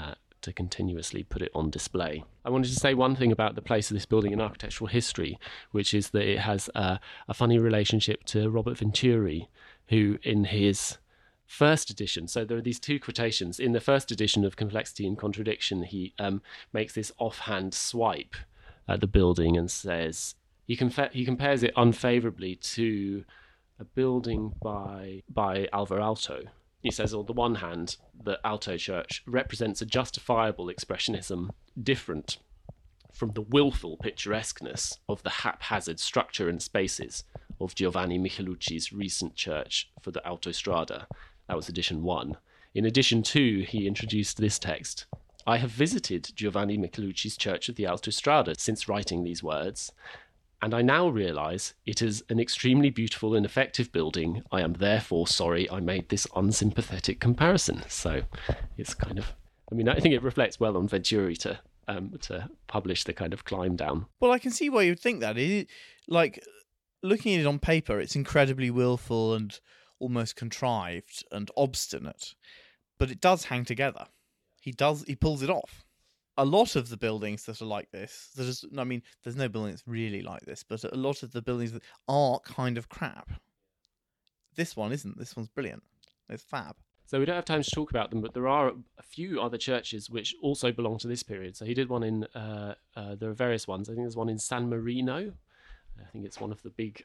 put it on display. I wanted to say one thing about the place of this building in architectural history, which is that it has a funny relationship to Robert Venturi, who in his first edition, so there are these two quotations. In the first edition of Complexity and Contradiction, he makes this offhand swipe at the building and says, he compares it unfavourably to a building by Alvar Aalto. He says, on the one hand, the Aalto Church represents a justifiable expressionism different from the willful picturesqueness of the haphazard structure and spaces of Giovanni Michelucci's recent church for the Autostrada. That was edition 1. In edition 2, he introduced this text. I have visited Giovanni Michelucci's church of the Autostrada since writing these words, and I now realise it is an extremely beautiful and effective building. I am therefore sorry I made this unsympathetic comparison. So it's kind of, I think it reflects well on Venturi to publish the kind of climb down. Well, I can see why you'd think that. Like, looking at it on paper, it's incredibly willful and almost contrived and obstinate, but it does hang together. He pulls it off. A lot of the buildings that are like this, there's no building that's really like this, but a lot of the buildings that are kind of crap. This one isn't. This one's brilliant. It's fab. So we don't have time to talk about them, but there are a few other churches which also belong to this period. So he did one in, there are various ones. I think there's one in San Marino. I think it's one of the big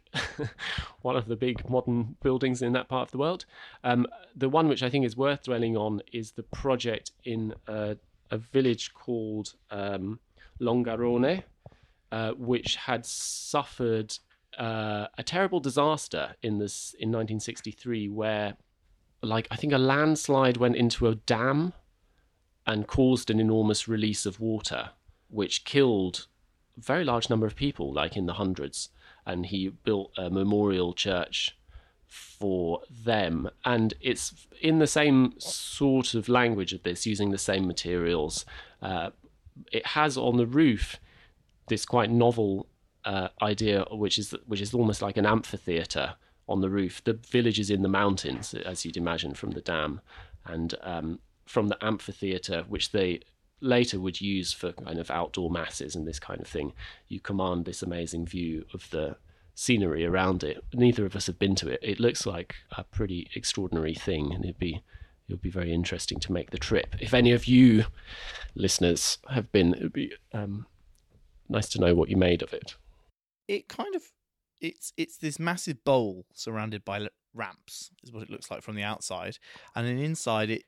modern buildings in that part of the world. The one which I think is worth dwelling on is the project in a village called Longarone, which had suffered a terrible disaster in 1963, where, I think a landslide went into a dam and caused an enormous release of water, which killed a very large number of people, like in the hundreds. And he built a memorial church for them. And it's in the same sort of language of this, using the same materials. It has on the roof this quite novel idea, which is almost like an amphitheatre on the roof. The village is in the mountains, as you'd imagine from the dam, and from the amphitheatre, which they later would use for kind of outdoor masses and this kind of thing, you command this amazing view of the scenery around it. Neither of us have been to it. It looks like a pretty extraordinary thing, and it would be very interesting to make the trip. If any of you listeners have been, it would be nice to know what you made of it. It kind of, it's this massive bowl surrounded by ramps, is what it looks like from the outside, and then inside it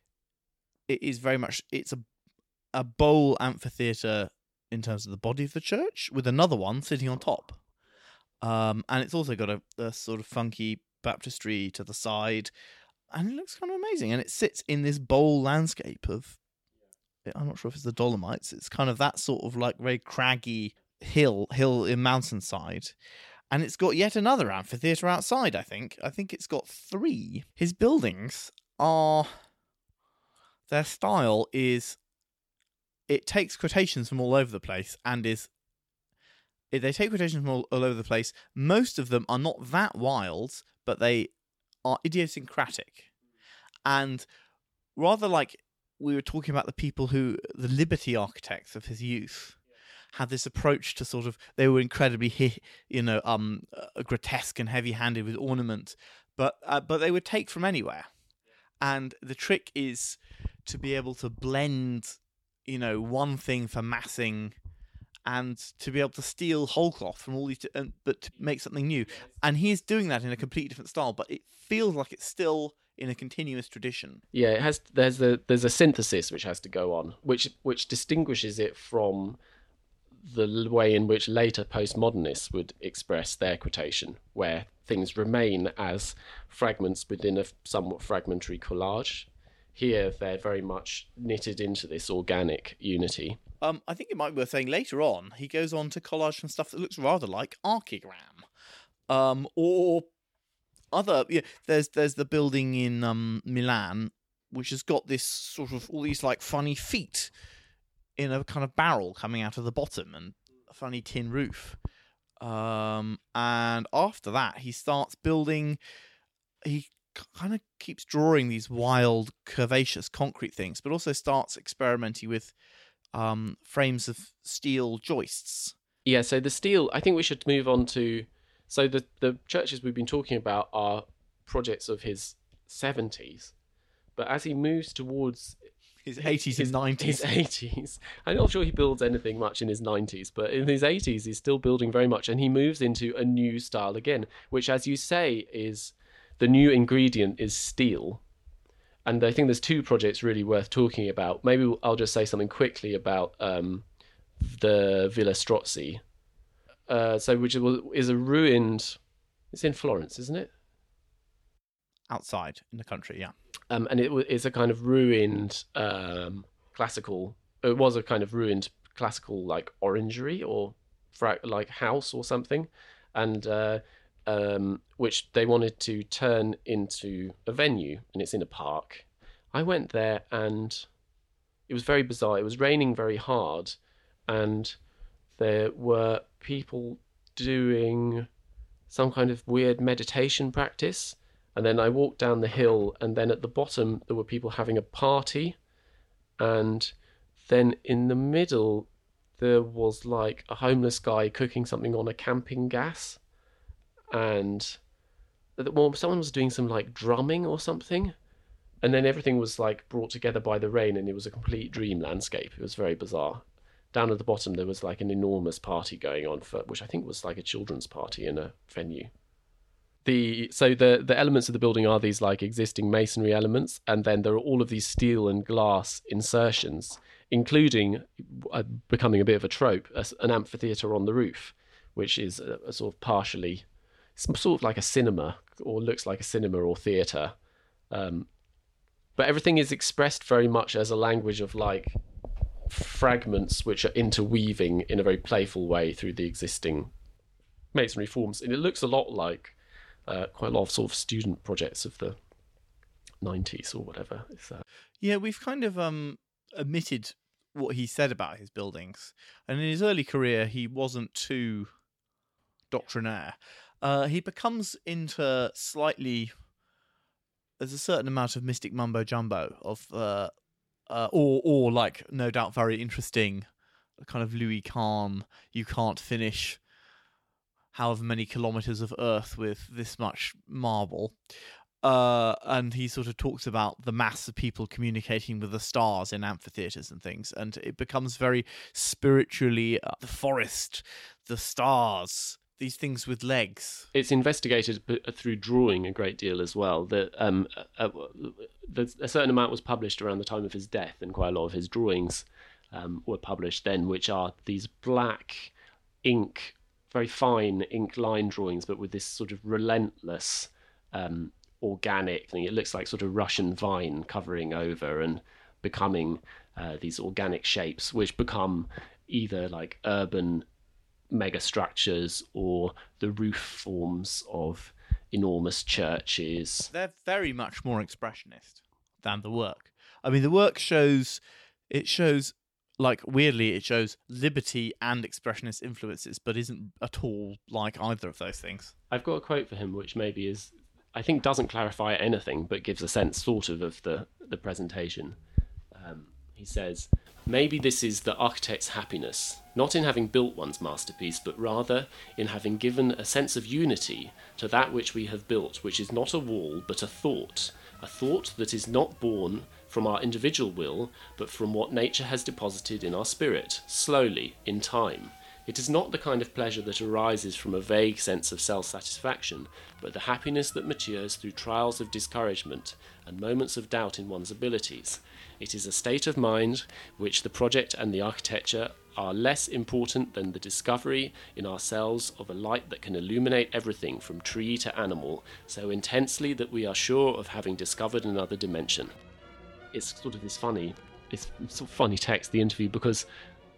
is very much, it's a bowl amphitheatre in terms of the body of the church, with another one sitting on top. And it's also got a sort of funky baptistry to the side, and it looks kind of amazing. And it sits in this bowl landscape of, I'm not sure if it's the Dolomites, it's kind of that sort of like very craggy hill in mountainside. And it's got yet another amphitheatre outside, I think. I think it's got 3. His buildings are, their style is, it takes quotations from all over the place and they take quotations from all over the place. Most of them are not that wild, but they are idiosyncratic. And rather like we were talking about the Liberty architects of his youth, had this approach to sort of, they were incredibly, grotesque and heavy-handed with ornament, but they would take from anywhere. And the trick is to be able to blend, one thing for massing, and to be able to steal whole cloth from all these, but to make something new. And he is doing that in a completely different style, but it feels like it's still in a continuous tradition. Yeah, it has. There's a synthesis which has to go on, which distinguishes it from the way in which later postmodernists would express their quotation, where things remain as fragments within a somewhat fragmentary collage. Here, they're very much knitted into this organic unity. I think it might be worth saying later on, he goes on to collage some stuff that looks rather like Archigram. Or other... Yeah, there's the building in Milan, which has got this sort of, all these like funny feet in a kind of barrel coming out of the bottom and a funny tin roof. And after that, he starts building... He kind of keeps drawing these wild, curvaceous concrete things, but also starts experimenting with frames of steel joists. Yeah, so the steel, I think we should move on to... So the churches we've been talking about are projects of his 70s, but as he moves towards... His 80s and 90s. His 80s. I'm not sure he builds anything much in his 90s, but in his 80s he's still building very much, and he moves into a new style again, which, as you say, is... The new ingredient is steel. And I think there's 2 projects really worth talking about. Maybe I'll just say something quickly about the Villa Strozzi. Which is a ruined... It's in Florence, isn't it? Outside, in the country, yeah. And it's a kind of ruined classical... It was a kind of ruined classical, like, orangery or like house or something. And... which they wanted to turn into a venue, and it's in a park. I went there and it was very bizarre. It was raining very hard, and there were people doing some kind of weird meditation practice. And then I walked down the hill, and then at the bottom there were people having a party, and then in the middle there was like a homeless guy cooking something on a camping gas. And someone was doing some like drumming or something, and then everything was like brought together by the rain, and it was a complete dream landscape. It was very bizarre. Down at the bottom there was like an enormous party going on, which I think was like a children's party in a venue. So the elements of the building are these like existing masonry elements, and then there are all of these steel and glass insertions, including becoming a bit of a trope, an amphitheatre on the roof, which is a sort of partially... sort of like a cinema, or looks like a cinema or theatre. But everything is expressed very much as a language of like fragments which are interweaving in a very playful way through the existing masonry forms. And it looks a lot like quite a lot of sort of student projects of the 90s or whatever. Yeah, we've kind of omitted what he said about his buildings. And in his early career, he wasn't too doctrinaire. He becomes into slightly... There's a certain amount of mystic mumbo-jumbo of... or like, no doubt, very interesting kind of Louis Kahn, you can't finish however many kilometers of earth with this much marble. And he sort of talks about the mass of people communicating with the stars in amphitheaters and things, and it becomes very spiritually the forest, the stars, these things with legs. It's investigated through drawing a great deal as well. A certain amount was published around the time of his death, and quite a lot of his drawings were published then, which are these black ink, very fine ink line drawings, but with this sort of relentless organic thing. It looks like sort of Russian vine covering over and becoming these organic shapes, which become either like urban megastructures or the roof forms of enormous churches. They're very much more expressionist than the work. I mean, the work shows, like, weirdly, it shows liberty and expressionist influences, but isn't at all like either of those things. I've got a quote for him, which maybe is, I think, doesn't clarify anything, but gives a sense sort of the presentation. He says, "Maybe this is the architect's happiness, not in having built one's masterpiece, but rather in having given a sense of unity to that which we have built, which is not a wall, but a thought that is not born from our individual will, but from what nature has deposited in our spirit, slowly, in time. It is not the kind of pleasure that arises from a vague sense of self-satisfaction, but the happiness that matures through trials of discouragement and moments of doubt in one's abilities. It is a state of mind which the project and the architecture are less important than the discovery in ourselves of a light that can illuminate everything from tree to animal, so intensely that we are sure of having discovered another dimension." It's sort of this funny text, the interview, because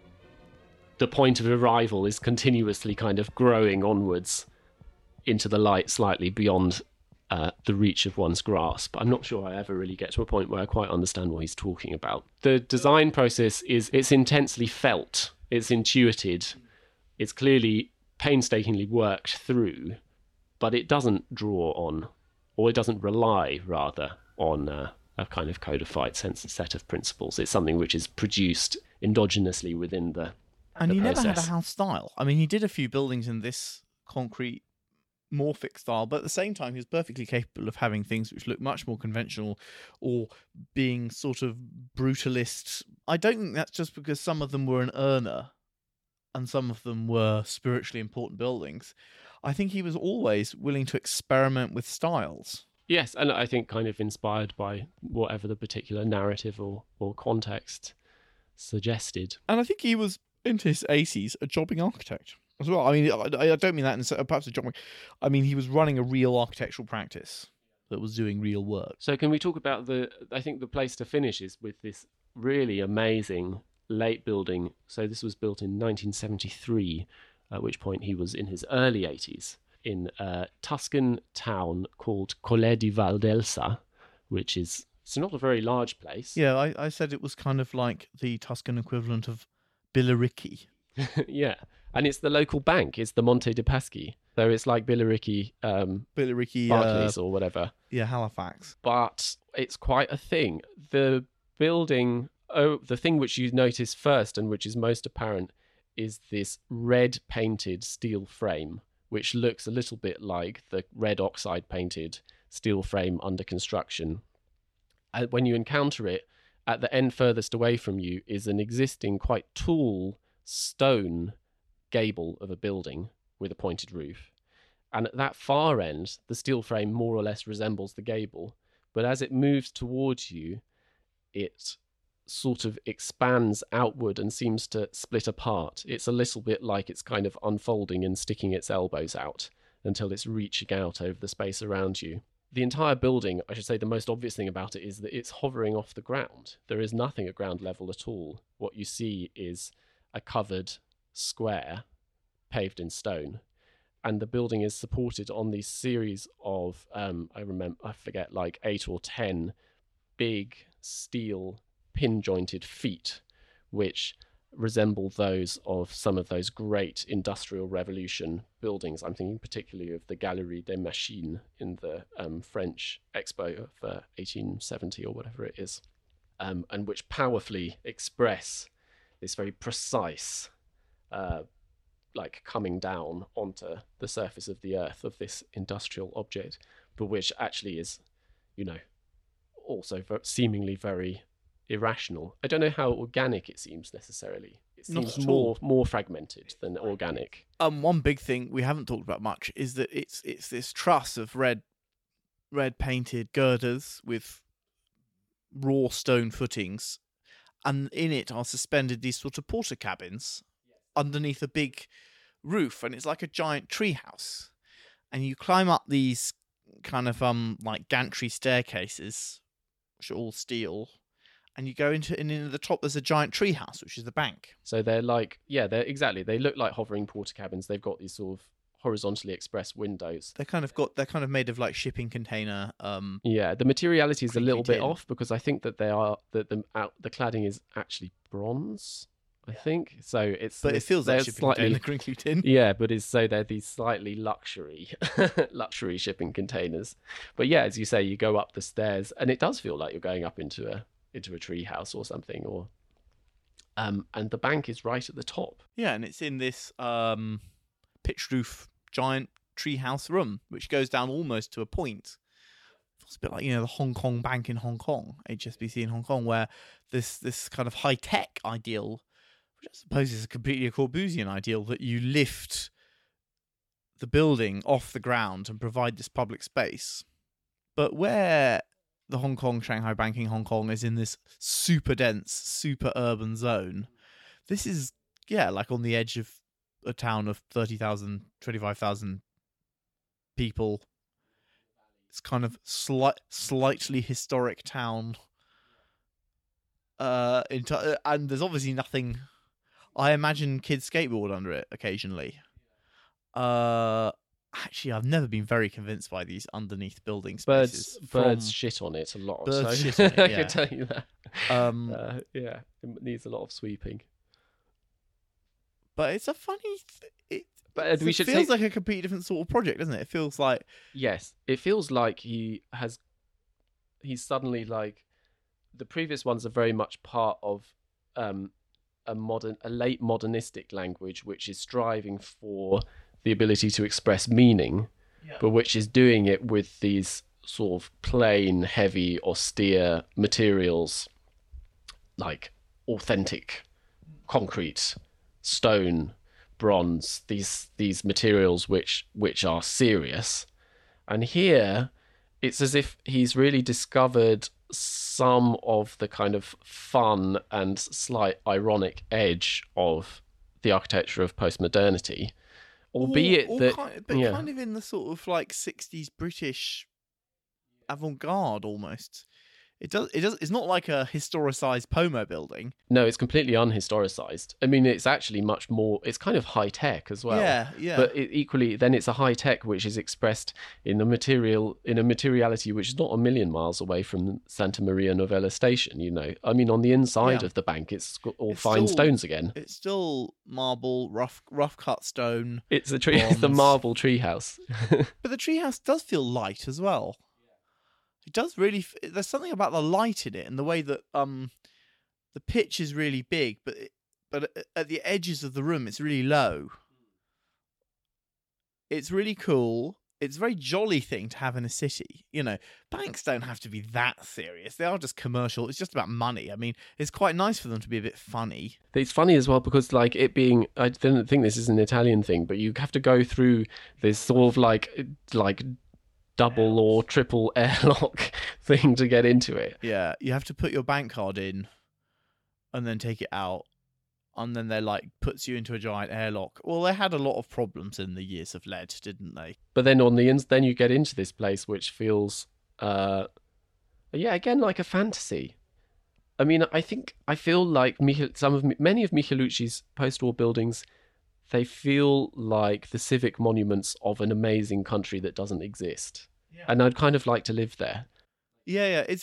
the point of arrival is continuously kind of growing onwards into the light slightly beyond the reach of one's grasp. I'm not sure I ever really get to a point where I quite understand what he's talking about. The design process it's intensely felt, it's intuited, it's clearly painstakingly worked through, but it doesn't draw on, or it doesn't rely, rather, on a kind of codified set of principles. It's something which is produced endogenously within the And he process. never had a house style. I mean, he did a few buildings in this concrete morphic style, but at the same time he was perfectly capable of having things which look much more conventional or being sort of brutalist. I don't think that's just because some of them were an earner and some of them were spiritually important buildings. I think he was always willing to experiment with styles. Yes, and I think kind of inspired by whatever the particular narrative or context suggested. And I think he was, into his 80s, a jobbing architect as well. I mean, I don't mean that in perhaps a jobbing. I mean, he was running a real architectural practice that was doing real work. So can we talk about I think the place to finish is with this really amazing late building. So this was built in 1973, at which point he was in his early 80s, in a Tuscan town called Colle di Valdelsa, which is, it's not a very large place. Yeah, I said it was kind of like the Tuscan equivalent of Billericay. Yeah, and it's the local bank. It's the Monte dei Paschi. So it's like Billericay, Barclays or whatever. Yeah, Halifax. But it's quite a thing. The building, the thing which you notice first and which is most apparent is this red painted steel frame, which looks a little bit like the red oxide painted steel frame under construction. When you encounter it, at the end furthest away from you is an existing quite tall stone gable of a building with a pointed roof. And at that far end, the steel frame more or less resembles the gable, but as it moves towards you, it sort of expands outward and seems to split apart. It's a little bit like it's kind of unfolding and sticking its elbows out until it's reaching out over the space around you. The entire building, I should say the most obvious thing about it is that it's hovering off the ground. There is nothing at ground level at all. What you see is a covered square paved in stone. and the building is supported on these series of I forget, like 8 or 10 big steel pin jointed feet, which resemble those of some of those great Industrial Revolution buildings. I'm thinking particularly of the Galerie des Machines in the French Expo of 1870 or whatever it is, and which powerfully express this very precise like coming down onto the surface of the earth of this industrial object, but which actually is, also seemingly very irrational. I don't know how organic it seems necessarily. It seems more fragmented than organic. One big thing we haven't talked about much is that it's this truss of red painted girders with raw stone footings, and in it are suspended these sort of porter cabins underneath a big roof, and it's like a giant treehouse. And you climb up these kind of like gantry staircases, which are all steel, and you go into, and in the top there's a giant treehouse, which is the bank. So they're like, they look like hovering porter cabins. They've got these sort of horizontally expressed windows. They're kind of made of like shipping container. The materiality is a little bit tin. off, because I think that the cladding is actually bronze. I think so. It feels like shipping container crinkly tin. Yeah, but they're these slightly luxury shipping containers. But yeah, as you say, you go up the stairs, and it does feel like you're going up into a tree house or something, or and the bank is right at the top. Yeah, and it's in this pitch roof giant treehouse room, which goes down almost to a point. It's a bit like the Hong Kong Bank in Hong Kong, HSBC in Hong Kong, where this kind of high tech ideal, which I suppose is completely a Corbusian ideal, that you lift the building off the ground and provide this public space. But where the Hong Kong Shanghai Bank in Hong Kong is in this super dense, super urban zone, this is, like on the edge of a town of 30,000, 25,000 people. It's kind of slightly historic town. And there's obviously nothing. I imagine kids skateboard under it occasionally. Actually, I've never been very convinced by these underneath building spaces. Birds shit on it a lot. Birds shit on it, I can tell you that. It needs a lot of sweeping. But it's a funny. It feels like a completely different sort of project, doesn't it? It feels like. Yes, it feels like he's suddenly like. The previous ones are very much part of a late modernistic language, which is striving for the ability to express meaning, but which is doing it with these sort of plain, heavy, austere materials, like authentic concrete, stone, bronze, these materials which are serious. And here it's as if he's really discovered some of the kind of fun and slight ironic edge of the architecture of postmodernity, albeit kind of in the sort of like 60s British avant-garde almost. It's not like a historicized Pomo building. No, it's completely unhistoricized. I mean, it's actually much more. It's kind of high tech as well. Yeah. But equally, then it's a high tech which is expressed in a materiality which is not a million miles away from Santa Maria Novella Station. I mean, on the inside of the bank, it's all fine stones again. It's still marble, rough cut stone. It's a tree. It's the marble treehouse. But the treehouse does feel light as well. It does really. There's something about the light in it and the way that the pitch is really big, but at the edges of the room it's really low. It's really cool. It's a very jolly thing to have in a city. Banks don't have to be that serious. They are just commercial. It's just about money. I mean, it's quite nice for them to be a bit funny. It's funny as well because, like, it being, I don't think this is an Italian thing, but you have to go through this sort of like double or triple airlock thing to get into it. Yeah, you have to put your bank card in and then take it out, and then they puts you into a giant airlock. Well, they had a lot of problems in the years of lead, didn't they? But then then you get into this place which feels again like a fantasy. I mean, I feel like many of Michelucci's post-war buildings they feel like the civic monuments of an amazing country that doesn't exist. Yeah. And I'd kind of like to live there. Yeah. It's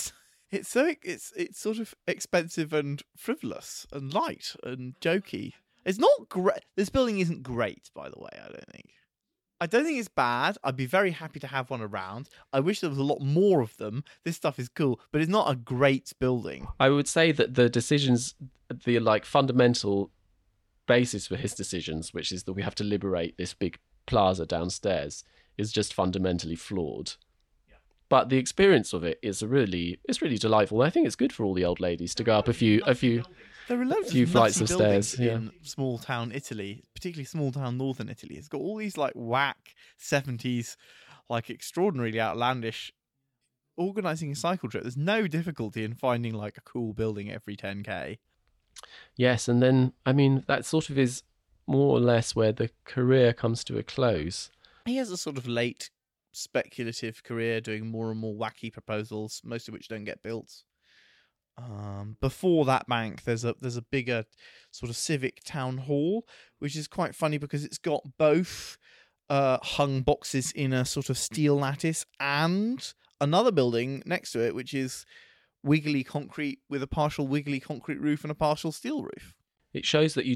sort of expensive and frivolous and light and jokey. It's not great. This building isn't great, by the way, I don't think. I don't think it's bad. I'd be very happy to have one around. I wish there was a lot more of them. This stuff is cool, but it's not a great building. I would say that the decisions, the like fundamental basis for his decisions, which is that we have to liberate this big plaza downstairs, is just fundamentally flawed. Yeah. But the experience of it is really delightful. I think it's good for all the old ladies to go up a few there are loads few of flights of stairs in small town Italy, particularly small town northern Italy. It's got all these like whack 70s, like extraordinarily outlandish organising a cycle trip. There's no difficulty in finding like a cool building every 10k. Yes, and then I mean that sort of is more or less where the career comes to a close. He has a sort of late speculative career doing more and more wacky proposals, most of which don't get built. Before that bank, there's a bigger sort of civic town hall, which is quite funny because it's got both hung boxes in a sort of steel lattice and another building next to it, which is wiggly concrete with a partial wiggly concrete roof and a partial steel roof. It shows that you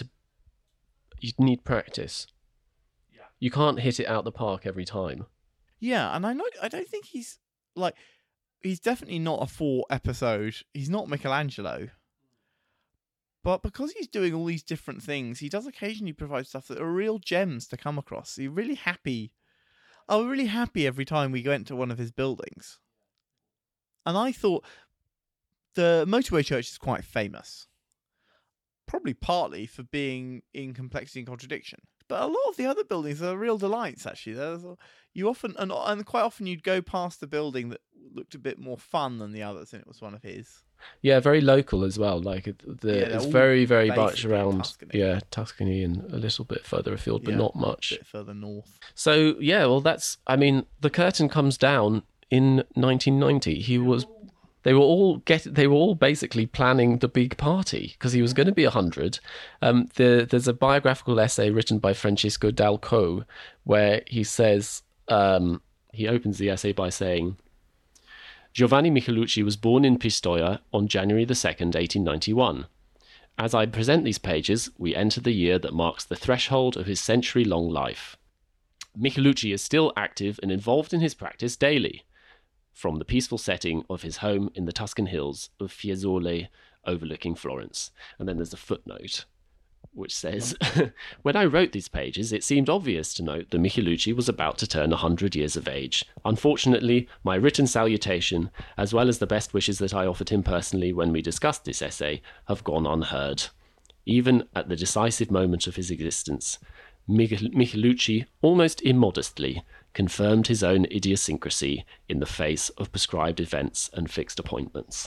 need practice. Yeah. You can't hit it out the park every time. Yeah, and I don't think he's definitely not a 4-episode. He's not Michelangelo. But because he's doing all these different things, he does occasionally provide stuff that are real gems to come across. You're really happy. I'm really happy every time we went to one of his buildings. And I thought the Motorway Church is quite famous. Probably partly for being in complexity and contradiction. But a lot of the other buildings are real delights, actually. You often, and quite often you'd go past the building that looked a bit more fun than the others, and it was one of his. Yeah, very local as well. Like it's very, very much around Tuscany and a little bit further afield, but not much. A bit further north. So yeah, well, the curtain comes down in 1990. They were all basically planning the big party because he was going to be 100. There's a biographical essay written by Francisco Dalcó where he says, he opens the essay by saying, Giovanni Michelucci was born in Pistoia on January the 2nd, 1891. As I present these pages, we enter the year that marks the threshold of his century-long life. Michelucci is still active and involved in his practice daily, from the peaceful setting of his home in the Tuscan hills of Fiesole overlooking Florence. And then there's a footnote which says, when I wrote these pages, it seemed obvious to note that Michelucci was about to turn 100 years of age. Unfortunately, my written salutation, as well as the best wishes that I offered him personally when we discussed this essay, have gone unheard. Even at the decisive moment of his existence, Michelucci, almost immodestly, confirmed his own idiosyncrasy in the face of prescribed events and fixed appointments.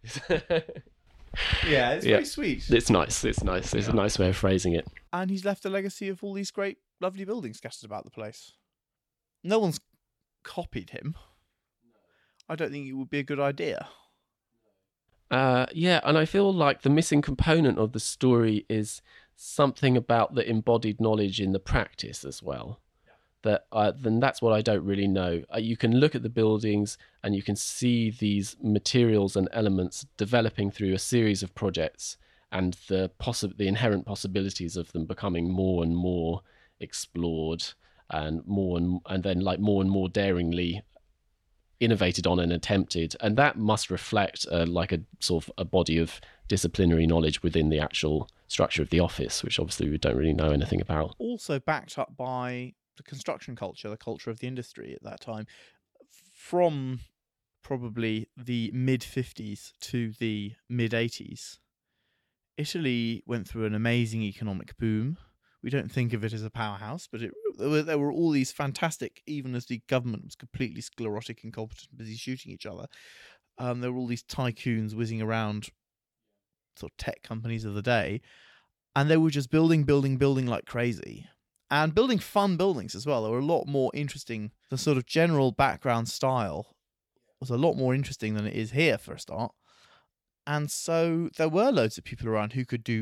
Yeah, it's very sweet. It's nice. It's a nice way of phrasing it. And he's left a legacy of all these great, lovely buildings scattered about the place. No one's copied him. I don't think it would be a good idea. Yeah, and I feel like the missing component of the story is something about the embodied knowledge in the practice as well. Then that's what I don't really know. You can look at the buildings and you can see these materials and elements developing through a series of projects and the inherent possibilities of them becoming more and more explored and more and more daringly innovated on and attempted, and that must reflect like a sort of a body of disciplinary knowledge within the actual structure of the office, which obviously we don't really know anything about. Also backed up by the construction culture, the culture of the industry at that time, from probably the mid-50s to the mid-80s. Italy went through an amazing economic boom. We don't think of it as a powerhouse, but there were all these fantastic, even as the government was completely sclerotic, incompetent, busy shooting each other, there were all these tycoons whizzing around, sort of tech companies of the day, and they were just building like crazy. And building fun buildings as well. They were a lot more interesting. The sort of general background style was a lot more interesting than it is here for a start. And so there were loads of people around who could do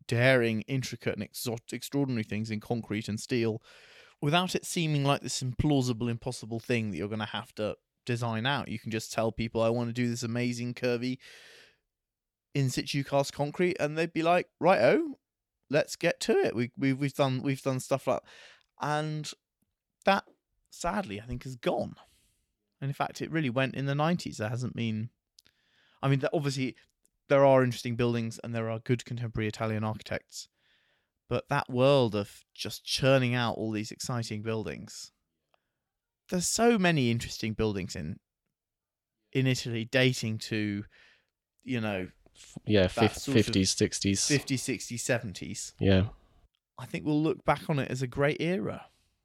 daring, intricate, and extraordinary things in concrete and steel without it seeming like this implausible, impossible thing that you're going to have to design out. You can just tell people, I want to do this amazing, curvy, in situ cast concrete, and they'd be like, righto, let's get to it. We've done stuff like that. And that, sadly, I think has gone. And in fact, it really went in the 90s. There hasn't been... I mean, obviously, there are interesting buildings and there are good contemporary Italian architects. But that world of just churning out all these exciting buildings... There's so many interesting buildings in Italy dating to, you know... Yeah, 50s, 60s. 50s, 60s, 70s. Yeah. I think we'll look back on it as a great era.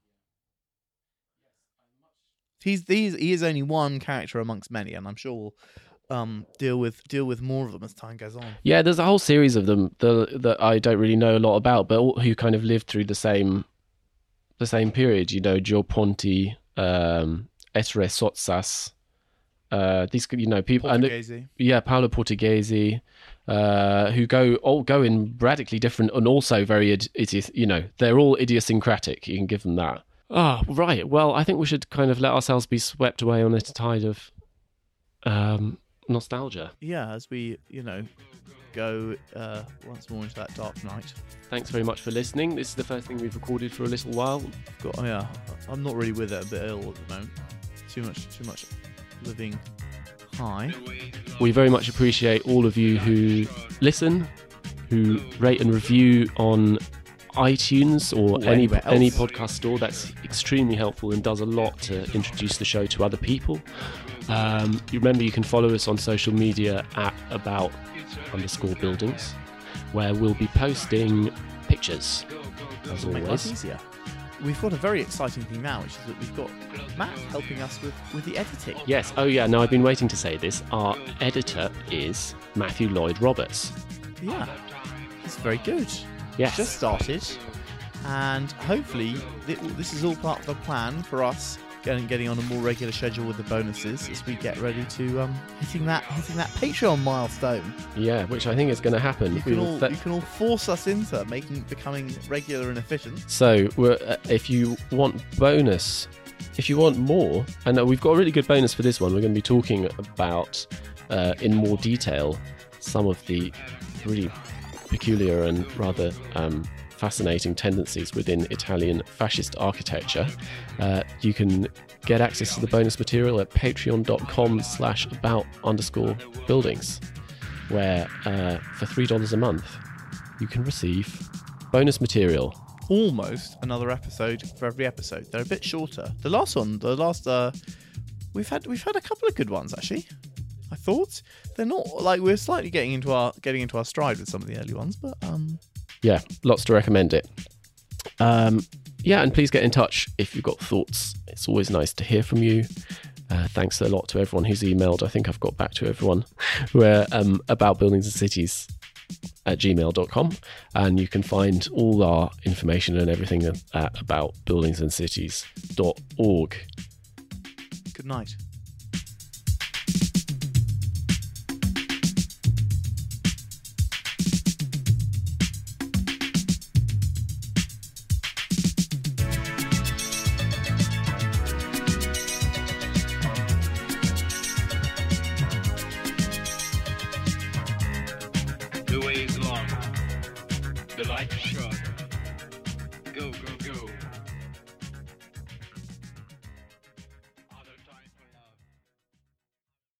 He is only one character amongst many, and I'm sure we'll deal with more of them as time goes on. Yeah, there's a whole series of them that I don't really know a lot about, but who kind of lived through the same period. You know, Gio Ponti, Ettore Sottsass, these, you know, people, Portuguese. And Paolo Portuguese, who go in radically different and also very you know, they're all idiosyncratic. You can give them that. Ah, right. Well, I think we should kind of let ourselves be swept away on a tide of nostalgia. Yeah, as we, you know, go once more into that dark night. Thanks very much for listening. This is the first thing we've recorded for a little while. I'm not really with it. A bit ill at the moment. Too much living high. We very much appreciate all of you who listen, who rate and review on iTunes or any podcast store. That's extremely helpful and does a lot to introduce the show to other people. You remember you can follow us on social media at @about_buildings, where we'll be posting pictures as Make life always. easier. We've got a very exciting thing now, which is that we've got Matt helping us with the editing. Yes. Oh yeah. No, I've been waiting to say this. Our editor is Matthew Lloyd Roberts. Yeah, it's very good. Yes. Just started, and hopefully this is all part of the plan for us getting on a more regular schedule with the bonuses as we get ready to hitting that Patreon milestone. Yeah, which I think is going to happen. You can all force us into becoming regular and efficient. So if you want more, and we've got a really good bonus for this one. We're going to be talking about in more detail some of the really peculiar and rather fascinating tendencies within Italian fascist architecture. You can get access to the bonus material at patreon.com/about_buildings, where for $3 a month you can receive bonus material. Almost another episode for every episode. They're a bit shorter. We've had a couple of good ones actually. I thought they're not like we're slightly getting into our stride with some of the early ones, but yeah, lots to recommend it. Yeah, and please get in touch if you've got thoughts. It's always nice to hear from you. Thanks a lot to everyone who's emailed. I think I've got back to everyone. We're about buildings and cities at gmail.com, and you can find all our information and everything at aboutbuildingsandcities.org. Good night. The way is long, the light is short. Go.